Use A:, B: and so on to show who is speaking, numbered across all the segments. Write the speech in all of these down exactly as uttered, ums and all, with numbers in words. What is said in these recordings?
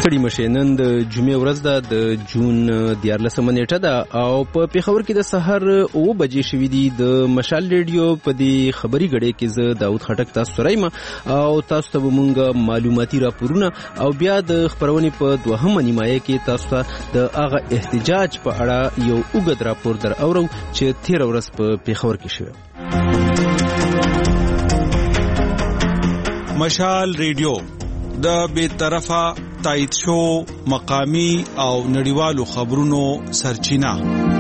A: ستړي مشه نن د جمعې ورځ ده د جون دیارلسمه نیټه ده او په پیښور کې د سحر اوه بجې شوې دي. د مشال ریډیو په دې خبري غړې کې زه داود خټک تاسو سره یم او تاسو ته مونږ معلوماتي راپورونه او بیا د خبرونې په دوهمه نیمایه کې تاسو ته د هغه احتجاج په اړه یو اوږد راپور در اورو چې تیر ورځ په پیښور کې شوی.
B: مشال ریډیو د بے طرفه تایید شو مقامی او نړیوالو خبرونو سرچینه.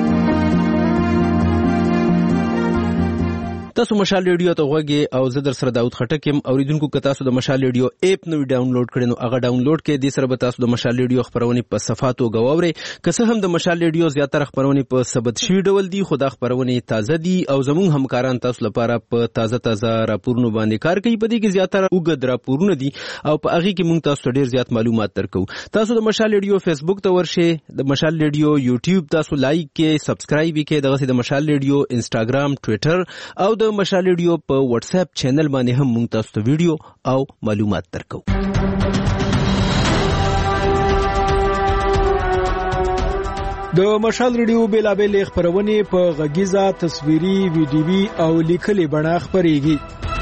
B: تاسو مشال ریډیو ته غوږی او زه در سره داود خټک یم. اوریدونکو که تاسو د مشال ریډیو اپ نو ډاونلوډ کړئ نو هغه ډاونلوډ کړئ. د سره به تاسو د مشال ریډیو خبرونه په صفاتو غواوري. که څه هم د مشال ریډیو زیاتره خبرونه په ثبت شوی ډول دي خو دا خبرونه تازه دي او زموږ همکاران تاسو لپاره په تازه تازه راپورونو باندې کار کوي. په دې کې زیاتره اوږد راپورونه دي او په هغه کې موږ تاسو ډیر زیات معلومات درکو. تاسو د مشال ریډیو فیسبوک ته ورشئ, د مشال ریډیو یوټیوب تاسو لایک کړئ, سبسکرایب کړئ, دغه د مشال ریډیو انستګرام, ټوئیټر او د مشال ریډیو په واتس اپ چینل باندې هم موږ تاسو ته ویډیو او معلومات درکو.
C: د مشال ریډیو بیلابل خبرونه په غږیزه, تصویري, ویډیوي او لیکلي بڼه خبريږي.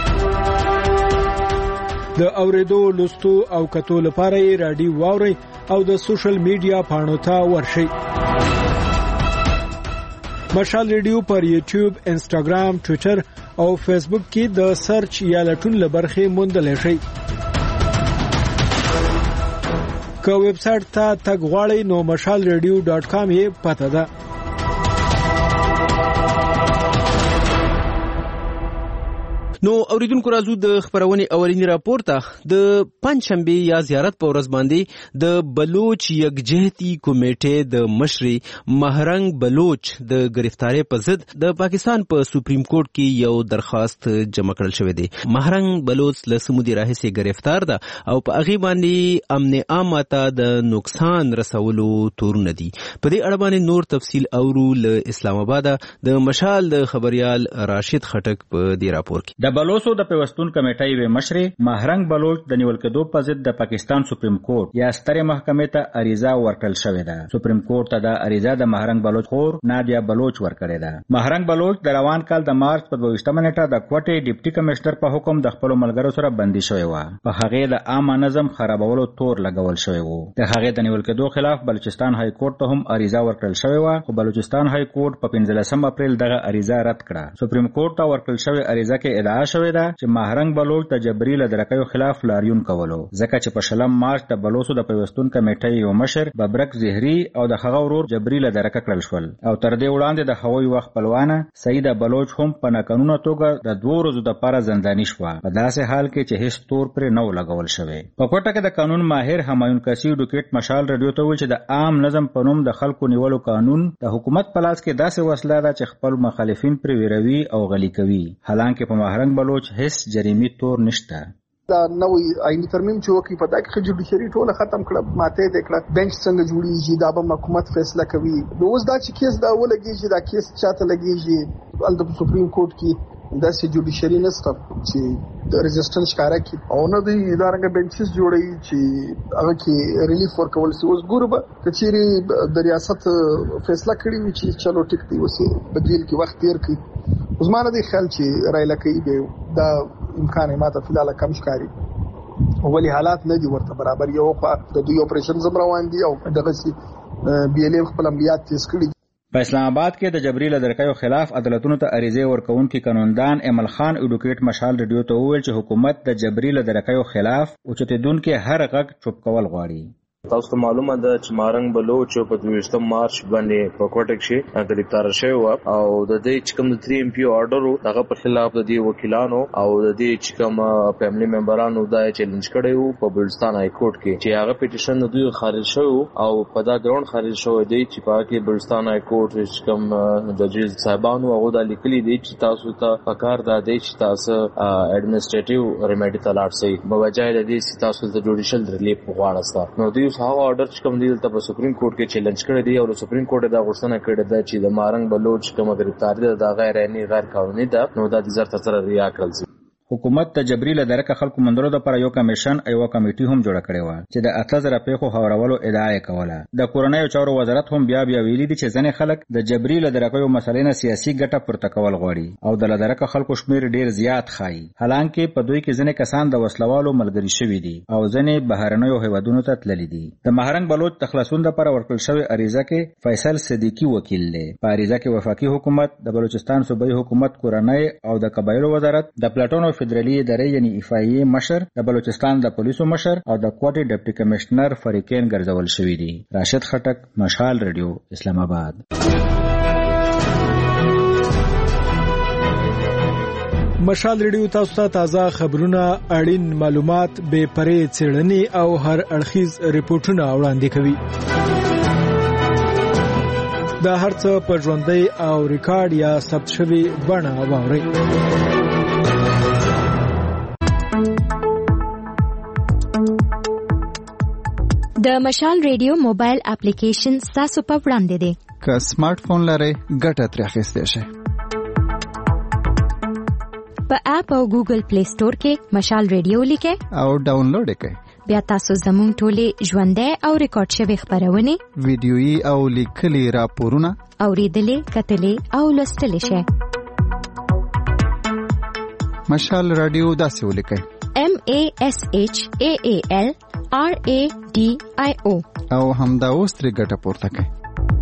C: د اوریدو, لوستو او کتو لپاره یې رادیو واوري او د سوشل میډیا پاڼو ته ورشئ. مشال ریډیو پر یوټیوب, انستګرام, ټوئیټر او فیسبوک کې د سرچ یا لټون لبرخه موندل شي. که ویب سټ ته تګ غواړئ نو مشال ریډیو ډاټ کام یې پته ده. نو اوریدونکو راځو د خبرونې اولینی راپور ته. د پنځشنبه یا زیارت په ورځ باندې د بلوچ یکجهتي کمیټې د مشري مهرنګ بلوچ د گرفتاری په ضد د پاکستان په سپریم کورټ کې یو درخواست جمع کړل شوی دی. مهرنګ بلوچ له سمودي راهیسې گرفتار ده او په هغه باندې امن عامه ته د نقصان رسولو تورونه دي. په دې اړه باندې نور تفصیل اورو له اسلام آباد د مشال د خبريال راشد خټک په دې راپور کې.
D: د بلوچو د پیوستون کمیټې و مشر مهرنګ بلوچ د نیول کېدو په ضد د پاکستان سپریم کورټ یا ستره محکمې ته عریضه ورکړل شوې ده. سپریم کورټ ته د عریضه د مهرنګ بلوچ خور نادیا بلوچ ورکړې ده. مهرنګ بلوچ د روان کال د مارچ په دویشتمه نیټه د کوټې ډیپټي کمشنر په حکم د خپل ملګرو سره بندي شوی و. په هغه د عام نظم خرابولو تور لګول شوی و. د هغه د نیول کېدو خلاف بلوچستان های کورټ ته هم عریضه ورکړل شوی و خو بلوچستان های کورټ په پنځلسم اپریل دغه عریضه رد کړه. سپریم کورټ ته ورکړل شوی عریضه کې ادعا شوې ده چې مهرنګ بلوچ د جبري له درکیو خلاف لاریون کولو ځکه چې په شلم مارچ د بلوچو د پیوستون کمیټې یو مشر ببرک زهري او د هغه ورور جبري له درکه کړل شول او تر دې وړاندې د هوایي وخت خپلوانه سعید بلوچ هم په ناقانونه توګه د دوه ورځو لپاره زنداني شو په داسې حال کې چې هیڅ تور پر نو لګول شوی. په کوټه کې د قانون ماهر همایون کسی ډوکټ مشال رادیو ته ویل چې د عام نظم په نوم د خلکو نیولو قانون د حکومت په لاس کې داسې وسله ده چې خپل مخالفین پر ویروي او غلي کوي حالانکه په مهرنګ بلوچ هیڅ جریمي تور نشته.
E: دا نوې آئینی ترمیم چې وکړي په دا کې جوډیشري ټوله ختم کړه ماته دې کړه بنچ څنګه جوړیږي دا به حکومت فیصله کوي. نو اوس دا چې کیس دا ولګیږي دا کیس چاته لګیږي ال د سپریم کورټ کې دا چې جوډیشري نسته چې د ریزिस्टنس ښکارا کی او نه دی ادارنګ بنچز جوړي چې هغه کې ریلیف ورکول سي. اوس ګوربه کچيري د ریاست فیصله کړی وي چې چلو ټیک دی وسه بدیل کې وخت تیر کړي. اوس ما نه دی خیال چې رایله کوي به دا امکان ماته فلال کم ښکاری ولی حالات نه دي ورته برابر. یو خو د دوی اپریشن زم روان دي او دغه سي بي ال ام خپل عملیات تیز کړي.
D: په اسلام آباد کې د جبري له درکیو خلاف عدالتونو ته عریضه ورکوونکي قانوندان امل خان اډوکیټ مشال رادیو ته وویل چې حکومت د جبري له درکیو خلاف اوچتیدونکو هر غږ چوپ کول غواړي.
F: تاسو ته معلومه ده چې مهرنګ بلوچ په دویشتم مارچ باندې په کوټه کې گرفتار شوی و او د دې چې کوم د تری ام پی آرډر دغه په خلاف د دې وکیلانو او د دې چې کوم فیملی ممبرانو دا چیلنج کړي وو په بلوچستان های کورټ کې چې هغه پټیشن د دوی خارج شو او په دا ګراوند خارج شو دی چې په کې بلوچستان های کورټ چې کوم ججز صاحبانو هغه د لیکلي دي چې تاسو ته پکار دا دی چې تاسو اډمنسټریټیو ریمیډي تلاړ شي بوجای د دې چې تاسو د جوډیشل ریلیف غواړئ. نو دوی هغه آرډر چې کوم دی ته په سپریم کورټ کې چیلنج کړی دی او سپریم کورټ دا غوښتنه کړې ده چې د مهرنګ بلوچ کوم گرفتاری ده دا غیر عیني غیر قانوني ده نو دا د زر تر ریا کړل.
D: حکومت ته جبري له درکه خلکو مندرو د پر یو کمیشن ایو کمیټي هم جوړ کړی و چې د اتل زره پیښو هوارولو ادعا کوله. د کورنۍ چارو وزارت هم بیا بیا ویلي دي چې ځنې خلک د جبري له درکه یو مسلې نه سیاسي ګټه پورته کول غواړي او د لدرکه خلکو شمیر ډیر زیات خایي. حالانکه په دوی کې ځنې کسان د وسلوالو ملګری شوي دي او ځنې بهرنیو هیوادونو ته تللي دي. د مهرنګ بلوچ د خلاصون لپاره ورکړل شوی عریضه کې فیصل صدیقی وکیل دی. په عریضه کې وفاقي حکومت، د بلوچستان صوبایي حکومت کورنۍ او د قبایلو وزارت، د پلاټونو فدرالي ادارې یعنی افایي مشر، د بلوچستان د پولیسو مشر او د کوټي ډیپټي کمشنر فریقین ګرځول شوي دي. راشد خټک، مشال ریډیو، اسلام آباد.
G: مشال ریډیو تاسو ته تازه خبرونه، اړین معلومات، بې پرې څېړنې او هر اړخیز ریپورتونه وړاندې کوي. دا هر څه په ژوندۍ او ریکارډ یا ثبت شوی بڼه واورئ.
H: د مشال ریډیو موبایل اپلیکیشن تاسو په وړاندې دی.
I: که سمارټ فون لرئ ګټه ترې اخیستی شئ.
H: په اپ او ګوګل پلی سٹور کې مشال ریډیو لیکئ
I: او ډاونلوډ کړئ.
H: بیا تاسو زموږ ټولې ژوندۍ او ریکارډ شوی خبرونه،
I: ویډیويي او لیکلي راپورونه
H: اوریدلې، کتلې او لوستلې شئ.
I: مشال رادیو داسې ولیکئ:
H: M A S H A A L R A D I O
I: او همدا اوس ترې ګټه پورته کړئ.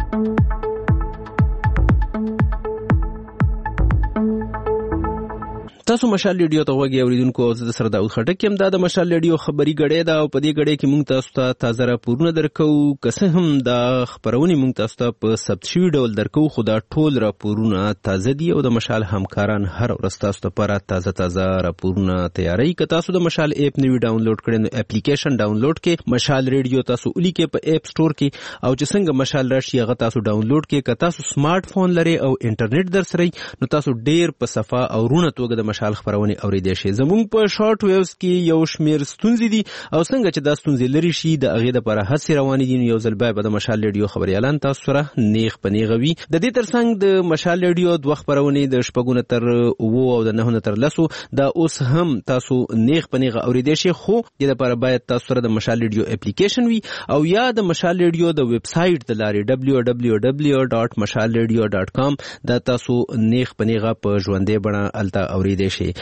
B: تاسو مشال ریډیو ته وګورئ اوریدونکو. او زه سره داود خټک یم. دا د مشال ریډیو خبري غړې ده او په دې غړې کې موږ تاسو ته تازه راپورونه درکو. که څه هم دا خبرونه موږ تاسو ته په ثبت شوي ډول درکو، خو دا ټول راپورونه تازه دي او د مشال همکاران هر ورځ تاسو لپاره تازه تازه راپورونه تیاروي. که تاسو د مشال اپ نوی ډاونلوډ کړئ نو اپلیکیشن ډاونلوډ کې مشال ریډیو تاسو ولیکئ په اپ سٹور کې، او چې څنګه مشال راشي هغه تاسو ډاونلوډ کې. که تاسو سمارټ فون لرئ او انټرنیټ در سره نو تاسو ډیر په صفه او رونه توګه د مشال خبرونه اوریدئ شئ. زموږ په شارټ ویوز کې یو شمیر ستونزې دي او څنګه چې دا ستونزې لري شي د هغې دپاره هڅې روانې دي. نو یو ځل بیا به د مشال ریډیو خبري اعلان تاسو سره نیغ په نیغه وي. د دې ترڅنګ د مشال ریډیو دوه خبرونې د شپږو نه تر اوو او د نهو نه تر لسو دا اوس هم تاسو نیغ په نیغه اوریدئ شئ، خو دې دپاره باید تاسو سره د مشال ریډیو اپلیکیشن وي او یا د مشال ریډیو د ویب سایټ د لارې ډبلیو ډبلیو ډبلیو ډاټ مشال ریډیو ډاټ کام دا تاسو نیغ په نیغه په ژوندۍ بڼه هلته اوریدئ شئ.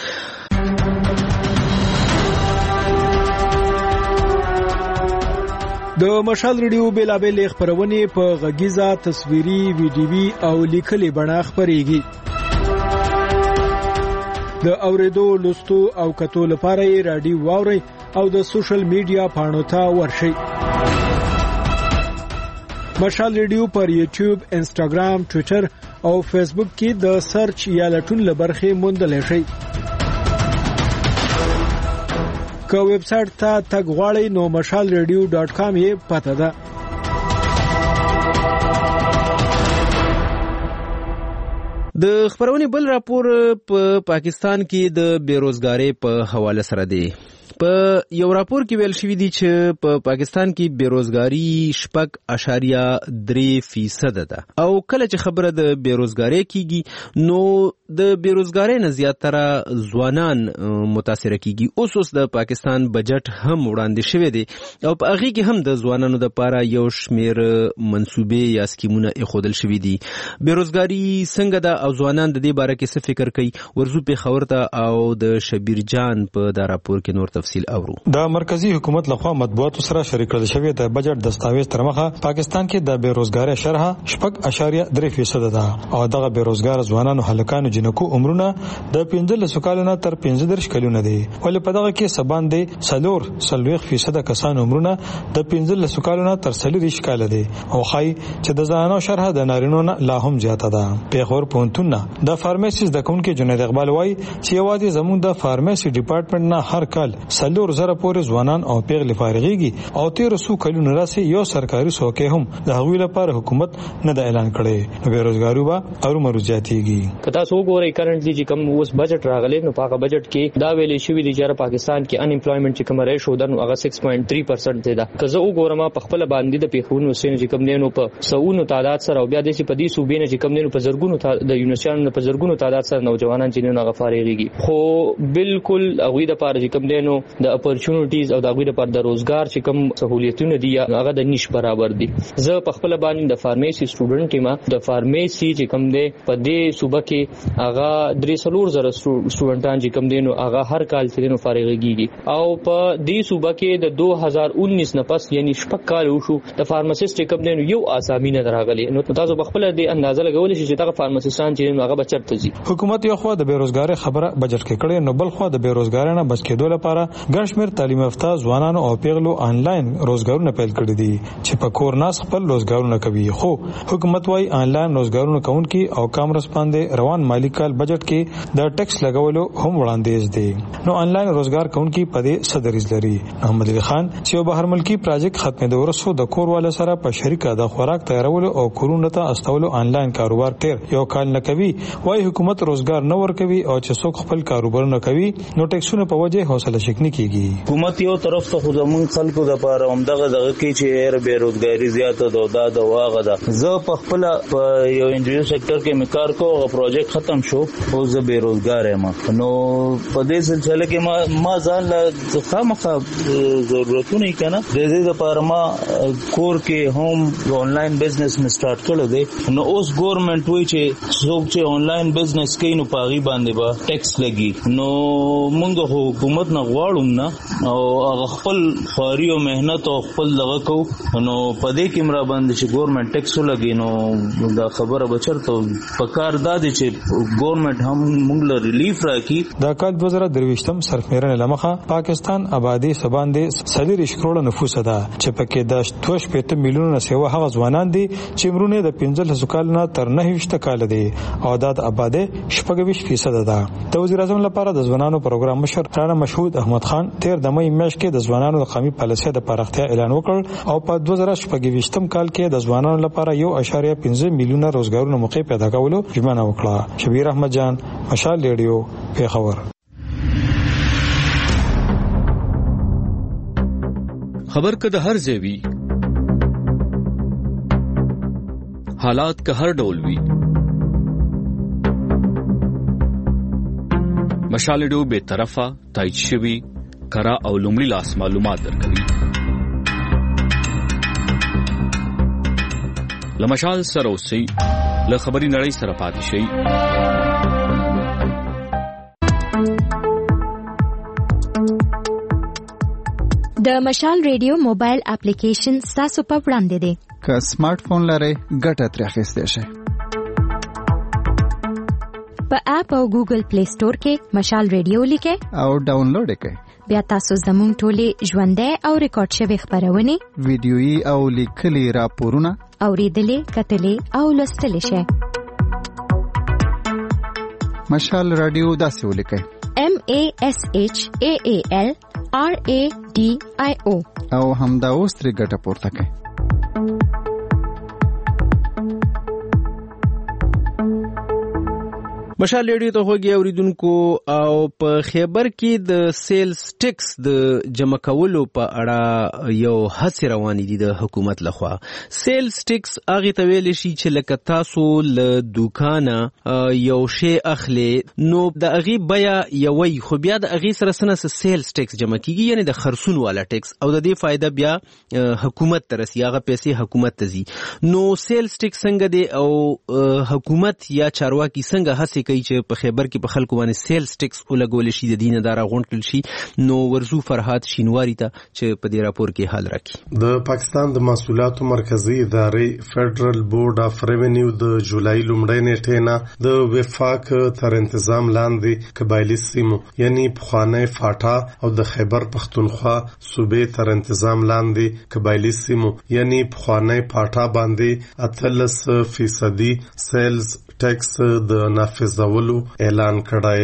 G: د مشال ریډیو بیلابېل خبرونه په غږیزه، تصویري، ویډیوي او لیکلي بڼه خبريږي. د اوریدو، لوستو او کتو لپاره یې رادیو واورئ او د سوشل میډیا پاڼو ته ورشئ. مشال ریډیو پر یوټیوب، انسټاګرام، ټویټر او فیسبوک کې د سرچ یا لټون لبرخې موندلی شئ. که ویب سایټ ته تګ غواړئ نو مشال ریډیو ډاټ کام یې پته ده.
B: د خبرونې بل راپور په پاکستان کې د بیروزګارۍ په حواله سره دی. په یو راپور کې ویل شوی دی چې په پاکستان کې بیروزګاری شپږ اشاریه درې فیصد ده او کله چې خبره د بیروزګاری کیږي نو د بیروزګاری نه زیاتره ځوانان متاثر کیږي. اوس اوس د پاکستان بجټ هم وړاندې شوی دی او په هغه کې هم د ځوانانو لپاره یو شمیر منصوبې یا سکیمونه ایښودل شوی دي. بیروزګاری څنګه ده او ځوانان د دې باره کې څه فکر کوي، ورزو په خبر ته او د شبیر جان په دا راپور کې نور تفصیل اورو.
J: د مرکزی حکومت لخوا مطبوعاتو سره شریک کړل شوی د بجټ دستاویز تر مخه پاکستان کې د بیروزګاری شرح شپږ اشاریه درې فیصد ده او دغه بیروزګار ځوانانو هلکانو جنکو عمرونه د پنځلس کالونو تر پنځه دېرش کلونو دي، ولې په دغه کې سبان دي څلور څلوېښت فیصد کسان عمرونه د پنځلس کالونو تر څلوېښت کاله دي او خای چې د زنانو شرح د نارینو نه لا هم زیاته ده. پیښور پوهنتون د فارمیسي زده کوونکي جنید اقبال وایي چې یوازې زموږ د فارمیسي ډپارټمنټ نه هر کال سلور زره پورې ځوانان او پیغلې فارغيږي او تیر سو کلونه راسي یو سرکاري څوکۍ هم د هغوی لپاره حکومت نه د اعلان کړي نو بیروزګاری به او مرزياتيږي.
K: کته سو ګوري کرنټلی چې کوم اوس بجټ راغلی نو په بجټ کې دا ویلې شوې دي چې پاکستان کې ان امپلویمنت چې کوم ریشو ده نو هغه six point three percent دی دا که زه وګورم په خپل باندې د پیښونو سین چې کوم دینو په سونو تعداد سره او بیا د سې په دې صوبې نه چې کوم دینو په زرګونو د یونیورسيټانو په زرګونو تعداد سره نوجوانان چې نه غفارېږي خو بالکل هغه د پاره چې کوم دینو د اپورچونټیز او د هغه د پاره د روزګار چې کوم سہولیتونه دي هغه د نش برابر دي. زه په خپل باندې د فارمیسي سټوډنټ ما د فارمیسي چې کوم دی په دې صوبه کې هغه درې سلور زره سټوډنټان چې کوم دینو هغه هر کال چې نو فارغيږي او په دې صوبه کې د دو هزار انیس نه پس یعنی شپږ کال وشو د فارماسیست کوم دینو یو اسامي نه راغلي نو تاسو بخپل د اندازه لګول شي چې دا فارماسیستان چې هغه بچرته زی.
J: حکومت یو خو د بیروزګاری خبره بجټ کې کړي نو بل خو د بیروزګاری نه بچ کېدو لپاره ګڼشمیر تعلیم یافته ځوانانو او پیغلو انلاین روزګارونه پیل کړي دي چې په کور ناس خپل روزګارونه کوي خو حکومت وايي انلاین روزګارونه کوونکي او کامرس باندې روان مالی کال بجټ کې د ټیکس لګولو هم وړاندیز دي نو انلاین روزګار کوونکي په دې صدریز لري. محمد علي خان چې بهر ملکی پروژیکټ ختمېدو وروسته د کور والا سره په شریکه د خوراک تیارولو او کورونو ته استولو انلاین کاروبار تیر یو کال نه کوي وايي حکومت روزګار نه ورکوي او چې څوک خپل کاروبار نه کوي نو ټیکسونه په وجه حوصله شکنی کیږي.
L: حکومت یو طرف ته خو زمون خلکو د پاره همدغه دغه کې چې بیروزګاری زیاته ده دا د واغه ده. زه په خپل په یو انډستری سېکټر کې مکار کو او پروجیکټ ختم شو او زه بیروزګار یم نو په دې سلسله کې ما ما ځان له خامخا ضرورتونه کنه د دې لپاره ما کور کې هم آنلاین بزنس می سٹارټ کړل دی نو اوس ګورنمنت وی چې څوک چې آنلاین بزنس کوي نو پاغي باندې با ټیکس لګي نو موږ حکومت نه غواړو نه او هغه خپل خاري او مهنت او خپل دغه کو نو په دې کې مرا باندې چې ګورنمنت ټیکس لګي نو دا خبره بچرته پکار دادي چې ګورنمنت هم موږ له ریلیف راکړي.
J: دا کال دوه زره درویشتم سرفمیرنه لمخه پاکستان آبادی سباندې سلیریش کروڑه نفوس ده چې پکې د دوه شپږ میلیونه سیوا هغه ځوانان دي چې مرونه د پنځه لس کال نه تر نه وشته کال دي او د آبادی شپږ ویشت فیصد ده. د وزیر اعظم لپاره د ځوانانو پروګرام مشر رانا مشهود احمد خان تیر د مې میاشت کې د ځوانانو د قومي پالیسۍ د پراختیا اعلان وکړ او په دوه زره شپږ ویشتم کال کې د ځوانانو لپاره یو اشاریه پنځه میلیونه روزګارونه موقع پیدا کولو ژمنه وکړه. شبیر احمد جان مشال ریډیو پیښور.
M: خبر که د هر ځای وي حالات که هر ډول وي مشال ریډیو به طرفه تایید شوی کرا او لومړی لاس معلومات درکوي. لمشال سره اوسئ له خبري نړۍ سره پاتې شئ.
H: د مشال ریډیو موبایل اپلیکیشن تاسو په وړاندې دی.
I: که سمارټ فون لرئ ګټه ترې اخیستی شئ.
H: په اپ او ګوګل پلی سٹور کې مشال ریډیو لیکئ
I: او ډاونلوډ یې کړئ.
H: بیا تاسو زموږ ټولې ژوندۍ او ریکارډ شوې خبرونه
I: ویډیويي او لیکلي راپورونه
H: اوریدلې کتلې او لوستلې شئ.
I: مشال رادیو داسې ولیکئ
H: M A S H A A L R A D I O
I: او همدا اوس ترې ګټه پورته کړئ.
B: مشال ریډیو ته هوګي اوریدونکو او په خیبر کې د سیلز ټیکس د جمع کولو په اړه یو هڅه روانې دي د حکومت لخوا. سیلز ټیکس هغه ته ویل شي چې لکه تاسو له دکانه یو شی اخلي نو د هغه بیا یوي خو بیا د هغه سره سره سیلز ټیکس جمع کیږي یعنی د خرڅون والا ټیکس او د دې فائدہ بیا حکومت ته رسي هغه پیسې حکومت ته ځي. نو سیلز ټیکس څنګه دی او حکومت یا چارواکي څنګه هڅه کوي چې په خیبر کې په خلکو باندې سیلز ټیکس ولګول شي د دینه دارا غونډل شي. نو ورزو فرحات شینواری ته چې په دې راپور کې حل راکړي.
N: د پاکستان د محصولاتو مرکزی ادارې فدرل بورډ اف ریونیو د جولای لومړۍ نیټې نه د وفاق تر تنظیم لاندې قبایلی سیمو یعنی پخوانی فاټا او د خیبر پختونخوا صوبې تر تنظیم لاندې قبایلی سیمو یعنی پخوانی فاټا باندې اتلس فیصدي سیلز ټیکس د نافذولو اعلان کړای.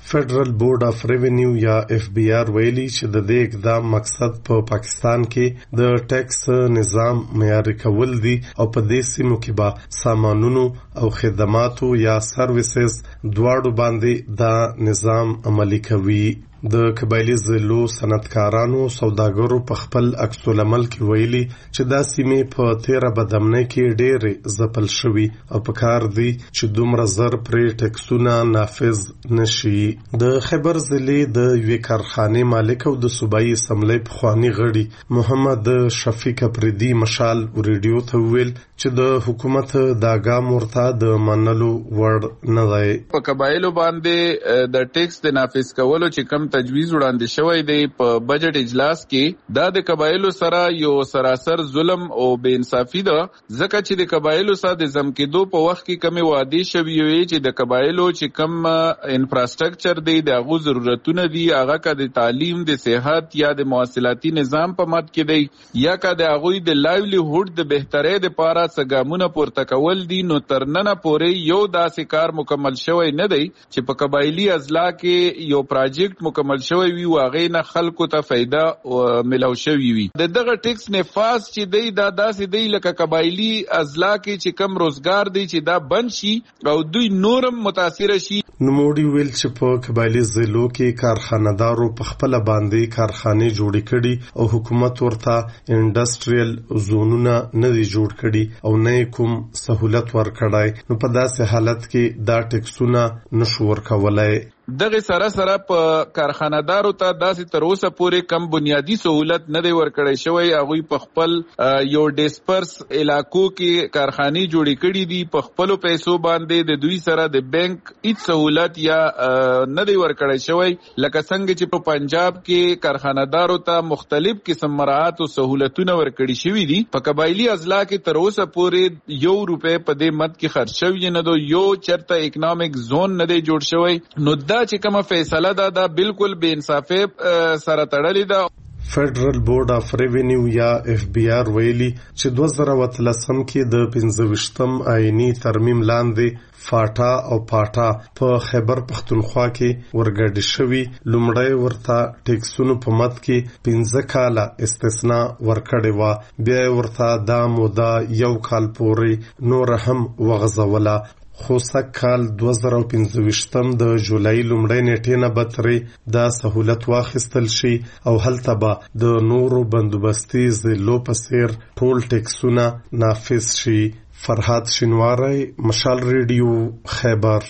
N: فدرل بورډ اف ریونیو یا اف بی آر ویلي چې د دې اقدام مقصد په پا پاکستان کې د ټیکس نظام معیاري کول دي او په دې سیمو کې به سامانونو او خدماتو یا سرویسز دواړو باندې دا نظام عملي کوي. د قبایلی ضلعو صنعتکارانو سوداګرو په خپل عکس العمل کې ویلي چې دا سیمې په تیره بدامنۍ کې ډېرې ځپل شوي او په کار دی چې دومره زر پرې ټیکسونه نافذ نشي. د خیبر ضلع د یوې کارخانې مالک او د صوبایي اسمبلۍ پخواني غړي محمد شفیق اپریدي مشال ریډیو ته وویل چې د حکومت دا ګام ورته د منلو وړ نه دی.
O: په قبایلو باندې د ټیکس د نافذ کولو چې کم تجویز وړاندې شوی دی په بجټ اجلاس کې دا د قبایلو سره یو سراسر ظلم او بے انصافي ده، ځکه چې د قبایلو سره د زم کېدو په وخت کې کمې وعدې شوي وي چې د قبایلو چې کم انفراستراکچر دی د هغو ضرورتونه دي، هغه که د تعلیم، د صحت یا د مواصلاتي نظام په مد کې دی یا که د هغوی د لایولیهوډ د بهترۍ دپاره څه ګامونه پورته کول دي، نو تر ننه پورې یو داسې کار مکمل شوی نه دی چې په قبایلي اضلاع کې یو پراجیکټ مکمل شوی وي واغې نه خلکو ته فایده ملو شوی وي. د دغه ټیکس نفاذ چې دی دا داسې دی لکه قبایلي اضلاع کې چې کم روزګار دی چې دا بند شي او دوی نورم متاثره شي.
N: نوموړي ویل چې په قبایلي ضلعو کې کارخانه‌دارو په خپل باندې کارخانې جوړې کړي او حکومت ورته انډستریل زونونه نه دي جوړ کړي او نه کوم سہولت ورکړای، نو په داسې حالت کې دا ټیکسونه نشو ورکولای.
O: دغه سره سره په کارخانه‌دارو ته داسې تر اوسه پورې کم بنیادی سہولت نه دی ورکړی شوی. هغوی په خپل یو ډیسپرس علاقو کې کارخانې جوړې کړي دي، په خپلو پیسو باندې د دوی سره د بینک هیڅ سہولت یا نه دی ورکړی شوی، لکه څنګه چې په پنجاب کې کارخانه‌دارو ته مختلف قسم مراعات او سہولتونه ورکړي شوي دي. په قبایلي اضلاع کې تر اوسه پورې یو روپۍ په دې مد کې خرج شوی نه دی، یو چرته اکنامک زون نه دی جوړ شوی. نو دا چې کومه فیصله ده دا بالکل بے انصافي سره تړلې ده.
N: فدرل بورډ اف ریونیو یا اف بی آر ویلي چې دوه زره اتلسم کې د پنځه ویشتم آئینی ترمیم لاندې فاټا او پاټا په خیبر پختونخوا کې ورګډ شوي لومړی ورته ټیکسونو په مد کې پنځه کاله استثنا ورکړې وه، بیا ورته دا موده یو کال پورې نور هم وغځوله، خو سږ کال دوه زره پنځه ویشتم د جولای لومړۍ نیټې نه به ترې دا سهولت واخیستل شي او هلته به د نورو بندوبستي ضلعو په څیر ټول ټیکسونه نافذ شي. فرهاد شینواری، مشال ریډیو، خیبر.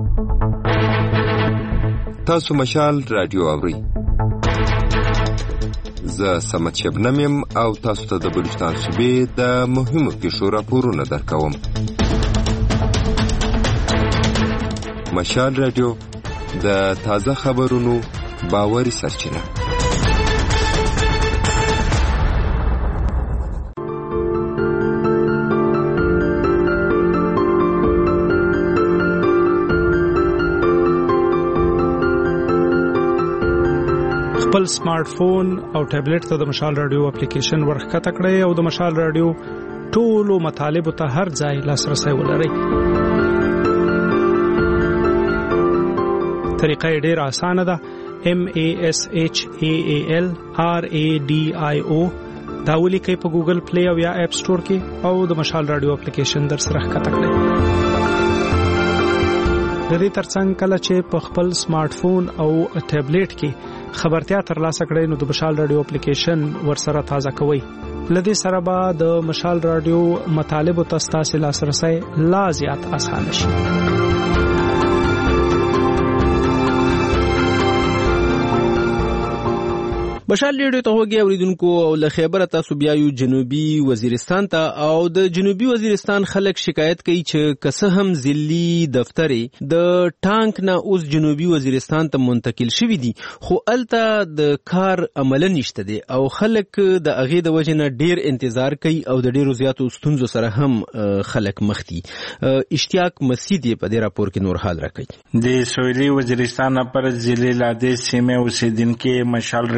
P: تاسو مشال رادیو اورئ. زه سمت شبنم یم او تاسو ته د بلوچستان صوبې د مهمو پیښو راپورونه درکوم. مشال رادیو د تازه خبرونو باوري سرچینه.
Q: خپل سمارټ فون او ټابلیټ ته د مشال رادیو اپلیکیشن ورخکته کړئ او د مشال رادیو ټولو مطالبو ته هر ځای لاسرسي ولرئ. طریقه ډېر اسانه ده. M A S H A A L R A D I O دا ولیکئ په ګوګل پلی او یا اپ سٹور کې او د مشال رادیو اپلیکیشن در سره ښکته کړئ. د دې ترڅنګ کله چې په خپل سمارټ فون او ټابلیټ کې خبرتیا ترلاسه کړئ نو د مشال رادیو اپلیکیشن ورسره تازه کوئ. لدې سره به د مشال رادیو مطالبو ته ستاسو لاسرسي لا زیات اسانه شي.
B: مشال ریډیو ته وګورئ اوریدونکو او له خیبر تاسو بیا یو جنوبي وزیرستان ته او د جنوبي وزیرستان خلک شکایت کوي چې کسه هم ځلي دفترې د ټانک نه اوس جنوبي وزیرستان ته منتقل شوی دي، خو الته د کار عمل نشته دي او خلک د اغه د وجه نه ډیر انتظار کوي او د ډیرو زیاتو ستونزو سره هم خلک مخ دي. اشتیاق مسیدی په دې راپور کې نور حال راکړي.
R: د سویلي وزیرستان پر ضلع لاده سیمه اوسیدونکو مشال ریډیو ته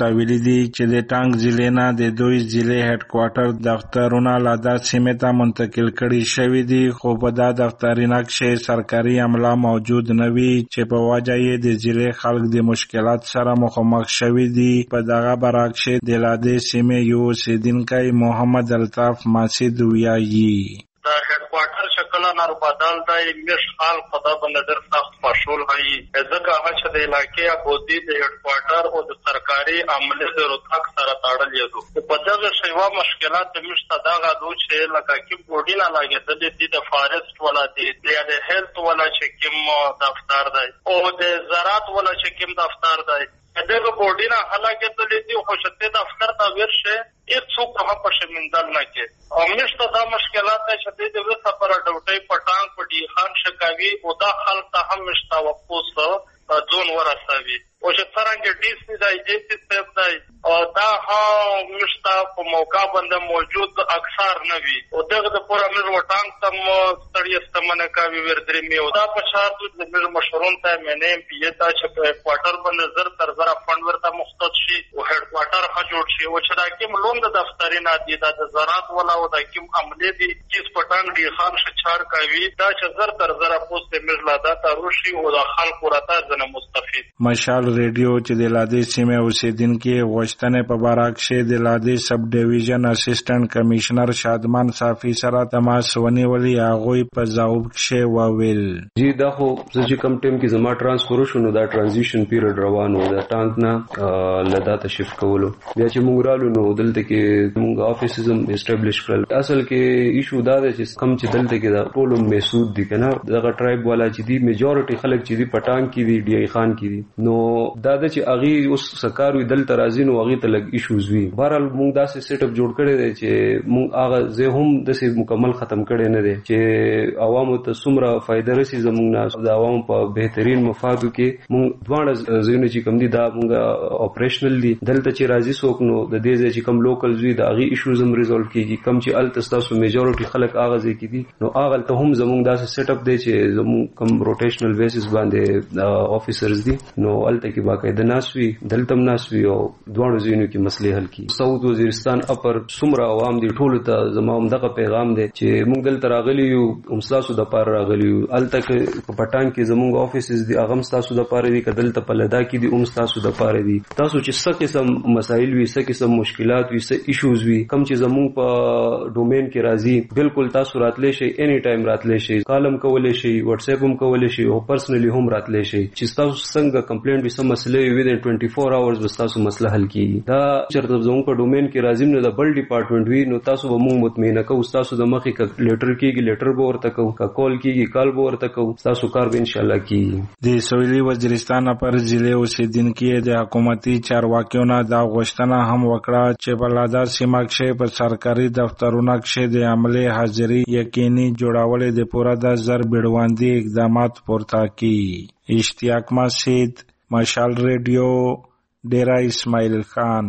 R: راویلي دي چې د ټانګ ضلع نه د دوی ضلع هډ کوارټر دفترونه لا دا سیمه ته منتقل کړي شوی دي، خو په دا دفترینه کې سرکاري عمله موجود نه وي چې په وجه یې د ضلع خلک د مشکلات سره مخامخ شوي دي. په دغه برعکس د لادې سیمې یو اوسیدونکی محمد الطاف ماسید وایي
S: د هډ کوارټر شکل نار بدل دی، مش حال خدا باندې ډېر سخت مشغول هي ځکه هغه چې د علاقې ابودي د هډ کوارټر او د سرکاري عمله د روتاک سره تړلې دي. په دغه شیوا مشکلات مشته دغه دوی چې لکه کې بورډینه لاګېدلې د فارست ولا د د هیلث ولا چې کوم دفتر دی او د زراعت ولا چې کوم دفتر دی دغه بورډینه هلاګېدلې دي خو شته دفتر ته ورشه هیڅوک هم په شمندل نه کې او مشته دا مشکلات چې د وسه پر ډوټي پټان پټي خان شکاوي او دا خلک ته هم مشته وقوس ځون ورسوي او چې څنګه ډي سي د جي سي سیب دی او دا هم مشته په موقع باندې موجود اکثر نه وي او دغه د پوره مر وټان تم ستړي استمنه کوي ورته می او دا په شرط د مر مشورون ته مې پی ته چې په کوارټر باندې زر تر زر فند ورته مختص شي او هډ کوارټر ښه جوړ شي او چې دا کوم لوند دفترونه دي د زراعت ولا او د کوم عملې دي چې پټان دی خان شچار کوي دا چې زر تر زر پوسټ مر لا دا تروشي او د خلکو راته ځنه مستفید.
R: مشال ریډیو چې د لادې سیمه اوسیدونکو غوښتنې په باره کې د لادې سب ډیویژن اسسټنټ کمشنر شادمان صافي سره تماس ونیولې، هغه په ځواب کې وویل
T: جی دا خو چې کم ټیم کې زما ترانسفر شونه دا ترانزیشن پیریډ روانو دا ټانک نه لدا ته شفت کولو بیا چې موږ رالو نو دلته کې موږ افیسزم اسټابلیش کړل. اصل کې ایشو دا دی چې کم چې دلته کې دا ټول محسود دي کنه دغه ټرایب والا چې دی میجورټي خلک چې دی پټان کې دی ډی ای خان کې دي نو دا د چې اغي اوس سکاروي دلته راځي نو اغي ته لګ ایشوز وي. بهرحال موږ داسې سیټ اپ جوړ کړی دی چې موږ هغه زه هم داسې مکمل ختم کړی نه دی چې عوامو ته څومره فائدہ رسي زموږ نه د عوامو په بهترین مفادو کې موږ دواړه ځینې چې کم دي دا موږ اپریشنل دي دلته چې راځي څوک نو د دې ځای چې کم لوکل وي د اغي ایشوز هم ریزولف کیږي. کم چې ال تاسو میجورټي خلک هغه ځای کې دي نو هغه ته هم زموږ داسې سیټ اپ دی چې زموږ کم روټیشنل بیسس باندې افیسرز دي نو الته کې باقاعده ناسوي دلته ناسوي او دواړو ځینو کې مسلې حل کی. سعود وزیرستان اپر سمرا عوام دي ټول ته زموږ دغه پیغام دی چې موږ دلته راغلي یو امسلاسو د پار راغلي یو الته کې پټان کې زموږ افیسز دي هغه تاسو د پاره دي کدل ته پلدا کې دي امسلاسو د پاره دي تاسو چې څه قسم مسایل وي څه قسم مشکلات وي څه ایشوز وي کم چې زموږ په ډومین کې راځي بالکل تاسو راتلې شي اني ټایم راتلې شي کالم کولې شي واتس اپ هم کولې شي او پرسنلی هم راتلې شي چې تاسو څنګه کمپلینټ وي سم مسلې وي د ټوئنټي فور اورز بس تاسو مسله حل کیږي. دا چرته زموږ په ډومین کې راځي نو د بل ډپارټمنټ وي نو تاسو به موږ مطمئنه کوو تاسو د مخې ک لیټر کیږي لیټر به ورته کوو ک کال کیږي کال به ورته کوو تاسو کار به ان شاء الله کیږي.
R: د سویلي وزیرستان پر ضلع اوسیدونکو د حکومتي چارواکیو نه دا غوښتنه هم وکړه چې بلادا سیمه کې په سرکاري دفترونو کې د عملي حاضري یقیني جوړول د پوره د زر بیړوندي اقدامات پورته کړي. اشتیاق مسجد مشال ریډیو ډیرا اسماعیل خان.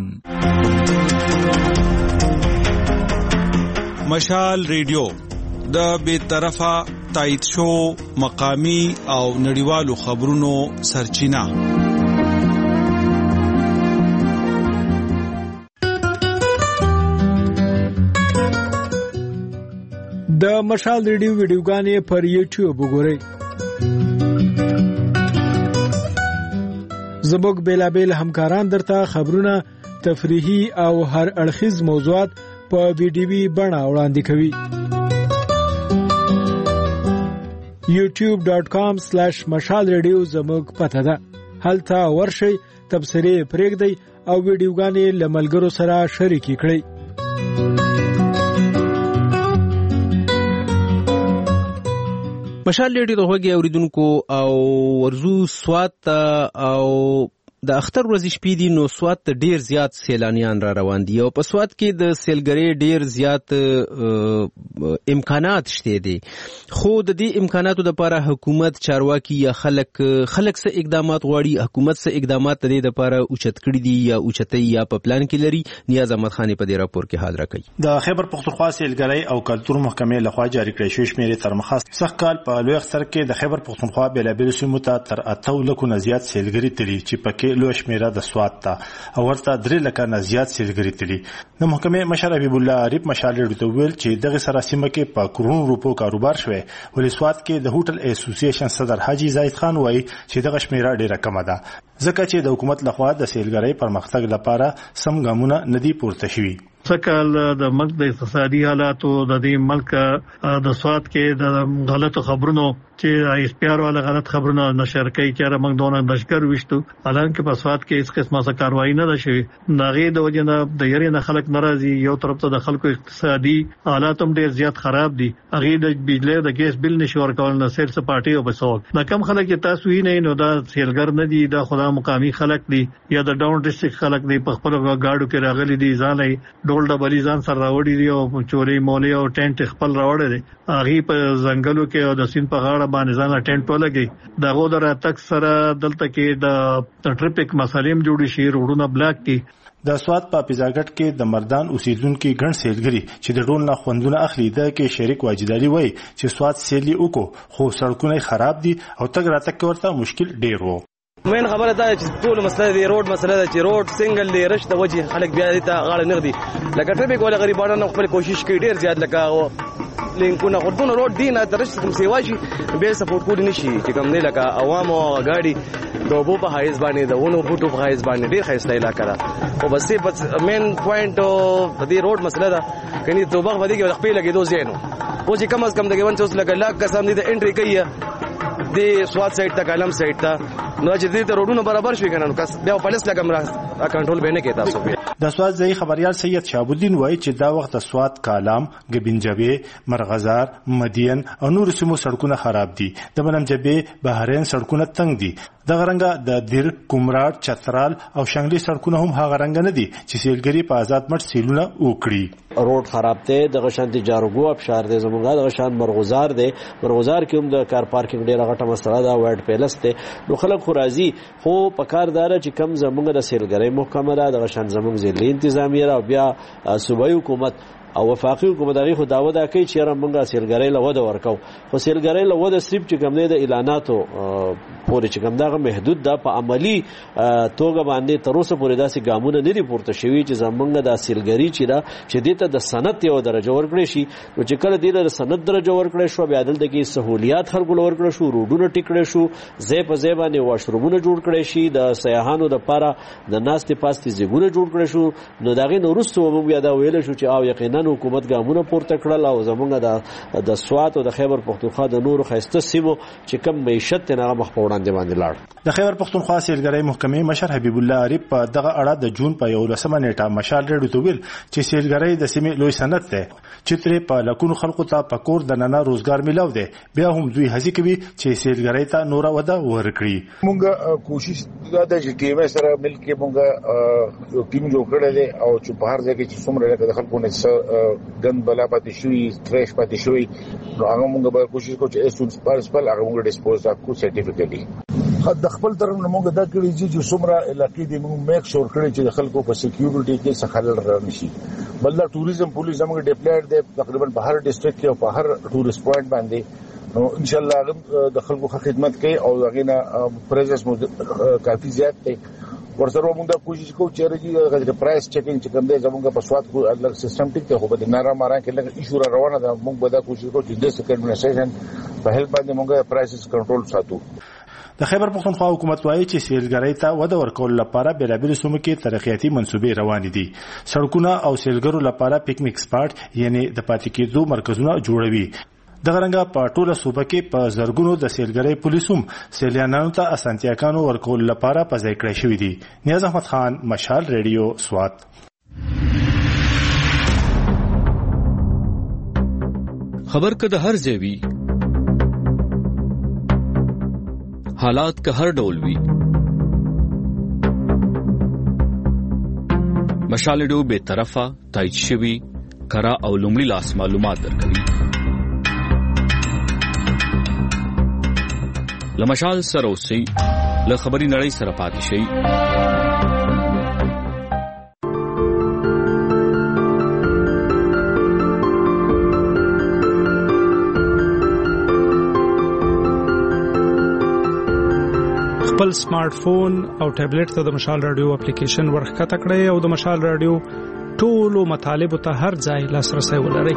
U: مشال ریډیو د بے طرفه تایید شو مقامی او نړیوالو خبرونو سرچینه.
G: د مشال ریډیو ویډیوګانې پر یوټیوب وګورئ. زموږ بیلابیل همکاران درته خبرونه تفریحي او هر اړخیز موضوعات په ویډیوي بڼه وړاندې کوي. یوټیوب ډاٹ کام سلیش مشال ریډیو زموږ پته ده. هلته ورشئ تبصرې پرېږدئ او ویډیوګانې له ملګرو سره شریکې کړئ.
B: مشال ریډیو د هوګي اوریدونکو او ورزو سوات او د اختر ورځې شپې دي نو سوات ته ډیر زیات سیلانیان را روان دي او په سوات کې د سیلګرۍ ډیر زیات امکانات شته دي خو د دې امکاناتو لپاره حکومت چارواکي یا خلک خلک څه اقدامات غواړي حکومت څه اقدامات د دې لپاره اوچت کړي دي یا اوچتي یا په پلان کې لري. نیاز احمد خان په دې راپور کې حاضر کړي.
V: د خیبر پختونخوا سیلګرۍ او کلتور محکمې لخوا جاری کړی شوی شمیرې تر مخه سخت کال په لوی اختر کې د خیبر پختونخوا بلابل سیمو ته تر اته لکو نه زیات سیلګري تلي چې پکې کې لوی شمیره د سواد ته او ورته درې لکه نه زیات سیلګری تلي. د محکمې مشر حبیب الله عارف مشال ریډیو ته ویل چې دغه سره سیمه کې په کرونو روپو کاروبار شوی، ولې سواد کې د هوټل اسوسییشن صدر حاجی زاید خان وایي چې دغه شمیره ډیره کمه ده ځکه چې د حکومت لخوا د سیلګری پرمختګ لپاره سم ګامونه ندي پورته شوي.
A: سکهال د ملک د اقتصادي حالاتو د دې ملک د سواد کې د غلطو خبرونو چې ایس پی آر والا غلط خبرونه نشر کوي چې موږ دونه نشکر وشتو، حالانکه په سواد کې هیڅ قسمه څه کاروایی نه ده شوې. دغه د وجه نه د یری نه خلک ناراضي، یو طرف ته د خلکو اقتصادي حالات هم ډیر زیات خراب دي، هغه د بجلی د ګیس بل نشو ورکول نه سیلز پارټي او بسوک دا کم خلک چې تاسو یې نه نو دا سیلګر نه دي، دا خدا مقامی خلک دي یا د ډاون ډیسټریکټ خلک دي، په خپل گاډو کې راغلي دي، ځانې ډول ډبلی ځان سره راوړي دي او چوري مولي او ټینټ خپل راوړي دي، هغه په ځنګلو کې او د سین په غاړه باندې ځان ټینټ ولګي. دغه د راتک سره دلته کې د ټریفیک مسالې جوړې شي، روډونه بلاک دي.
V: د سواد په پیزاګټ کې د مردان اوسیدونکو ګڼ سیلګری چې د ډول نه خوندونه اخلي د کې شریک واجد علي وای چې سواد سیلي وکړو خو سړکونه خراب دي او تګ راتګ ورته مشکل ډیر وو.
C: مین خبره ده چې ټول مسله دی روډ مسله ده چې روډ سنگل دی رشته وجه خلک بیا دې ته غاړه نغدي لکه ټریفیک ولا غریبانو خپل کوشش کوي ډیر زیات لکه لینکونه خودونه روډ دی نه درشته کوم سیوا شي به سپورټ کولی نشي چې کوم نه لکه عوام او غاډي د وبو په حایز باندې د ونو بوټو په حایز باندې ډیر خسته علاقه ده او بس بس مین پوینټ د دې روډ مسله ده کني توبه ودی کې خپل لګي دوه زینو او چې کم از کم دغه ونڅوس لګا لاک قسم دي د انټری کوي د سواد سایت ته کلم سایت ته نو چې دې ته روډونه برابر شي کنه نو کس بیا پولیس لګم را کنټرول به نه کوي تاسو په
V: د سواد ځای خبريال سید شهاب الدین وایي چې دا وخت د سواد کالام غبنجبه مرغزار مدین او نور سیمو سړکونه خراب دي، د بنمجبه بهرین سړکونه تنگ دي، د غرنګ د دیر کومراټ چترال او شنګلي سړکونه هم هغه رنګ نه دي چې سیلګری په آزاد مټ سیلونه وکړي.
W: روډ خراب ته د غشانتي جارګو ابشار دي، زمونږ د غشان مرغزار دي، مرغزار کې هم د کار پارکینګ ډیره غټه مسله ده، وایټ پیلس ته نو خلک خو راځي خو په کاردار چې کم زمونږ د سیلګری محکمه ده د غشان زمونږ ځلې انتظامیه او بیا صوبایي حکومت او وفاقي حکومت دغه خو داوا دا کوي چې را مونږه سیلګری له وده ورکو، خو سیلګری له وده صرف چې کوم د اعلاناتو پورې چې کوم دغه محدود ده په عملی توګه باندې تر اوسه پورې داسې ګامونه نه دي پورته شوي چې زمونږ د سیلګری چې دا چې دته د سند یو درجه ورکړي شي، نو چې کله دې د سند درجه ورکړي شو بیا دلته کې سہولیات خلکو ورکړي شو، روډونه ټیکړي شو، زې په زې باندې واشرومونه جوړ کړي شي، د سیاحانو لپاره د ناستې پاستې ځګونه جوړ کړي شو، نو دغه نو رسو موږ بیا دا ویل شو چې او یقینا حکومت ګامونه پورته کړل او زمونږ د د سواد او د خیبر پختونخوا د نورو خسته سیمو چې کم معیشت نه مخ په وړاندې باندې لاړ.
V: د خیبر پختونخوا سیلګری محکمې مشر حبیب الله عارف په دغه اړه د جون په یولسمه نیټه مشال ریډیو ته ویل چې سیلګری د سیمې لوی صنعت ده چې ترې په لکونو خلکو ته په کور د ننه روزګار ملاو دی، بیا هم دوی هڅه کوي چې سیلګری ته نور وده ورکړي.
X: موږ کوشش دا ده چې ټیم سره مل کې موږ یو ټیم جوړ کړی دی او چې په هر ځای کې چې څومره لکه د خلکو نه ګن بلا پاتې شوی تریش پاتې شوی نو هغه موږ به کوشش کوو چې ایسون پارسپل هغه موږ ډیسپوز کو سرټیفیکټلی د خپل طرف نه موږ دا کړی چې څومره علاقې دې موږ میک شور کړی چې د خلکو په سکیورټي کې څه خلل رانشي. بل دا ټوریزم پولیس موږ ډیپلایډ دی تقریبا په هر ډیسټریکټ کې او په هر ټوریست پوینټ باندې، نو ان شاء الله د خلکو خدمت کوي او هغه نه پریزنس مو کافي زیات دی. ورسره موږ دا کوشش کوو چې راځي پرایس چیکینګ چې کوم دی زموږ په سواد کو الګ سیستم ټیک ته خو به نارا مارا کې لږ ایشو را روانه ده، موږ به دا کوشش کوو چې د سکند ایڈمنسټریشن په هیلپ باندې موږ پرایسز کنټرول ساتو.
V: د خیبر پختونخوا حکومت وايي چې سیلګری ته وده ورکول لپاره بلابل سیمو کې ترقیاتي منصوبې روان دي، سړکونه او سیلګرو لپاره پکنیک سپاټ یعنی د پاتې کېدو مرکزونه جوړوي. د غرنګا په ټوله صوبه کې په زرګونو د سیلګری پولیسوم سیلانانو ته اسانتیاګانو ورکول لپاره په ځای کړی شوی دي. نیاز احمد خان، مشال ریډیو، سوات.
M: خبر کده هر ځای وي، حالات که هر ډول وي، مشال ریډیو به طرفه تایید شوی کرا او لومړي لاس معلومات درکوي. لمشال سره اوسئ، له خبري نړۍ سره پاتې شئ.
Q: خپل سمارټ فون او ټابلیټ ته د مشال رادیو اپلیکیشن ورخته کړئ او د مشال رادیو ټولو مطالب ته هر ځای لاسرسي ولرئ.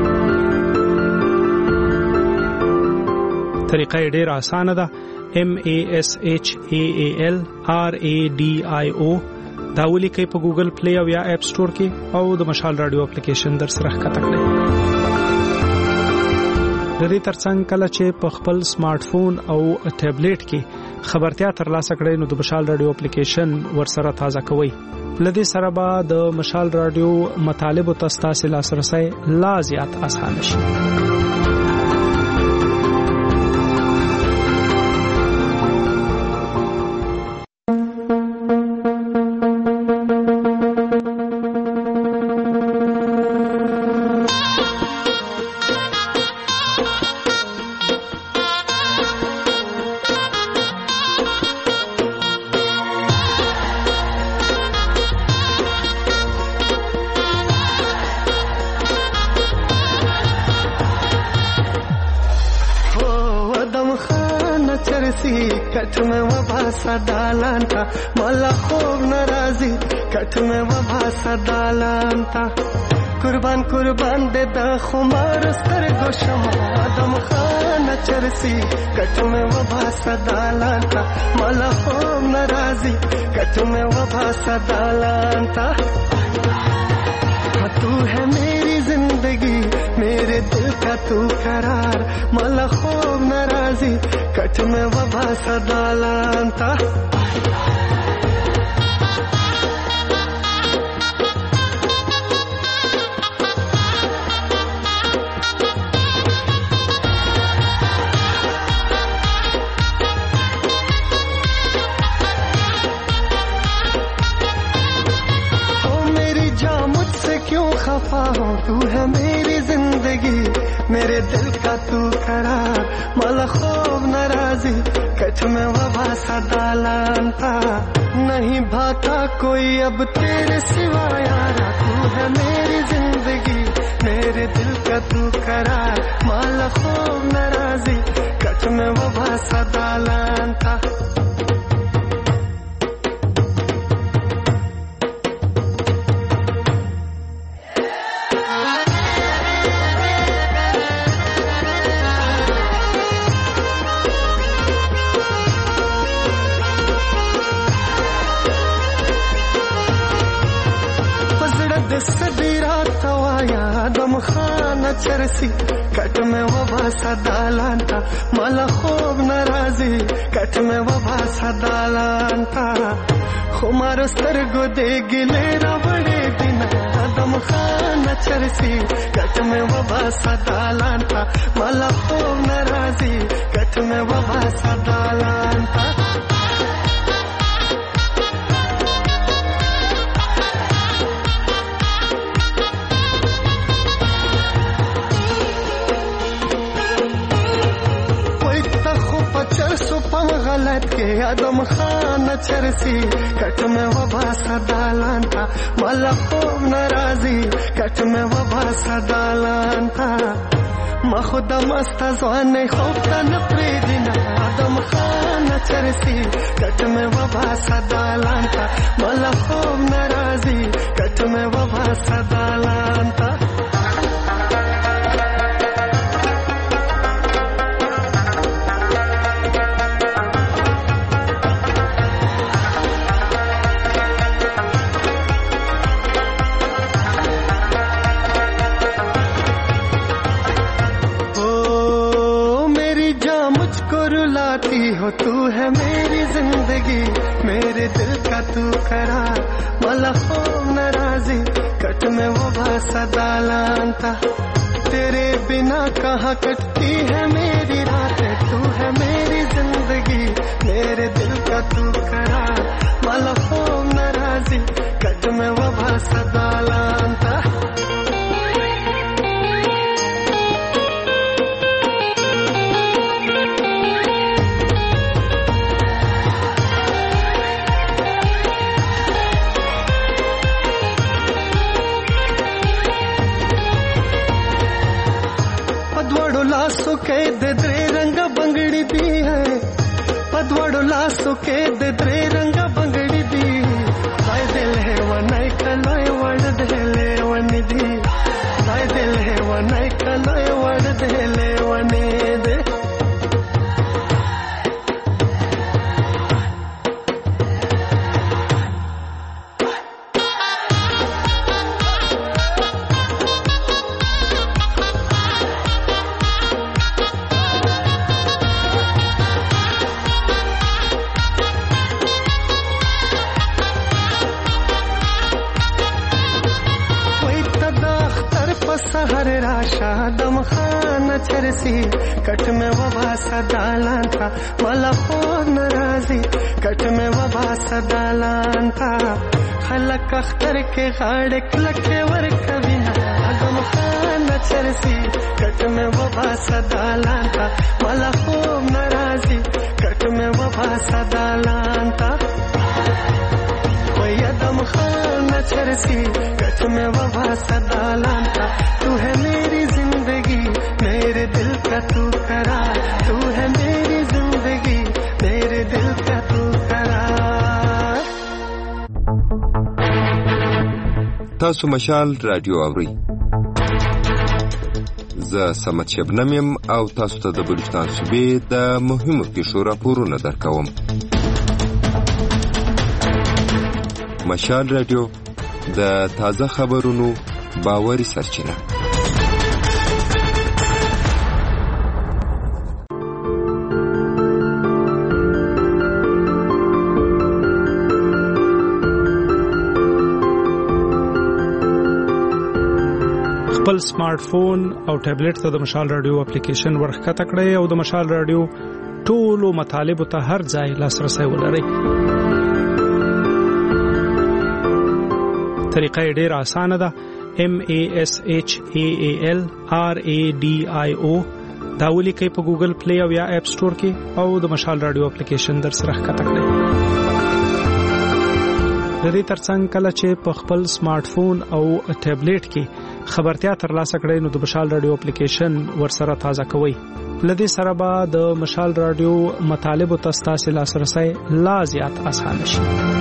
Q: طریقه ډیره اسانه ده. M A S H A A L R A D I O دا ولیکئ په ګوګل پلی او یا اپ سٹور کې او د مشال رادیو اپلیکیشن در سره ښکته کړئ. د دې ترڅنګ کله چې په خپل سمارټ فون او ټابلیټ کې خبرتیا ترلاسه کړئ نو د مشال رادیو اپلیکیشن ورسره تازه کوئ. لدې سره به د مشال رادیو مطالب او تاسو لاسرسي لا زیات اسانه شي.
D: کټ مې و باسا دالان تا مالا خوب ناراضي کټ مې و باسا دالان تا قربان قربان دې د خمار سترګو شمع ادم خان چرسي کټ مې و باسا دالان تا مالا خوب ناراضي کټ مې و باسا دالان تا تو ہے میری زندگی میرے دل کا تو قرار مالا خوب ناراضی کٹ میں وبا صدالان تا खफा हो तू है मेरी जिंदगी मेरे दिल का तू करार माला खूब नाराजी कठ में वबा सदालान था नहीं भाता कोई अब तेरे सिवा यारा तू है मेरी जिंदगी मेरे दिल का तू करार माला खूब नाराजी कठ में वबा सदालान था चरसी कट में वबा सदालान था माला खूब नाराजी कट में वबा सदालान था खुमारो स्तरगो दे गिलेरा बड़े दिन आदम खान चरसी कट में वबा सदालान था माला खूब नाराजी कट में वबा सदालान था सुपम गलत के आदम खान चरसी कट में वबा सदालान था माला खूब नाराजी कट में वबा सदालान था मखुदा मस्ता ज़वाने खूब तन प्रेदिना आदम खान चरसी कट में वबा सदालान था माला खूब नाराजी कट में वबा सदालान था हो तू है मेरी जिंदगी मेरे दिल का तू करार माला खूब नाराजी कट में वबा सदालान था तेरे बिना कहाँ कटती है मेरी रातें तू है मेरी जिंदगी मेरे दिल का तू करार माला खूब नाराजी कट में वबा सदालान था लासो के दे रंग बंगड़ी भी تاسو کې د درې رنګ بنگړي دي ځای دل ہے ونای کلای وړ دلې ونی دي ځای دل ہے ونای کلای وړ دلې ونی دي سحر راشا دم خانه چرسی کټ میں وبا سدالان تا مالا خو ناراضی کټ میں وبا سدالان تا خلق اختر کے غاړ کلکه ور کوینا دم خانه چرسی کټ میں وبا سدالان تا مالا خو ناراضی کټ میں وبا سدالان تا ویا دم خانه چرسی کټ میں وبا سدالان تا تو ہے میری زندگی میرے دل کا تو قرار تو ہے میری زندگی میرے دل کا تو قرار.
P: تاسو مشال رادیو اورئ. زه سمت شبنم یم او تاسو ته د بلوچستان صوبې د مهمو پیښو راپورونه درکوم. مشال رادیو د تازه خبرونو باوري سرچینه.
Q: خپل سمارټ فون او ټابلیټ ته د مشال رادیو اپلیکیشن ورخکته کړئ او د مشال رادیو ټولو مطالب ته هر ځای لاسرسي ولرئ. طریقه ډېر اسانه ده. M A S H A A L R A D I O دا ولیکئ په ګوګل پلی او یا اپ سٹور کې او د مشال رادیو اپلیکیشن در سره ښکته کړئ. د دې ترڅنګ کله چې په خپل سمارټ فون او ټابلیټ کې خبرتیا ترلاسه کړئ نو د مشال رادیو اپلیکیشن ورسره تازه کوئ. لدې سره به د مشال رادیو مطالب او تاسو لاسرسي لا زیات آسان شي.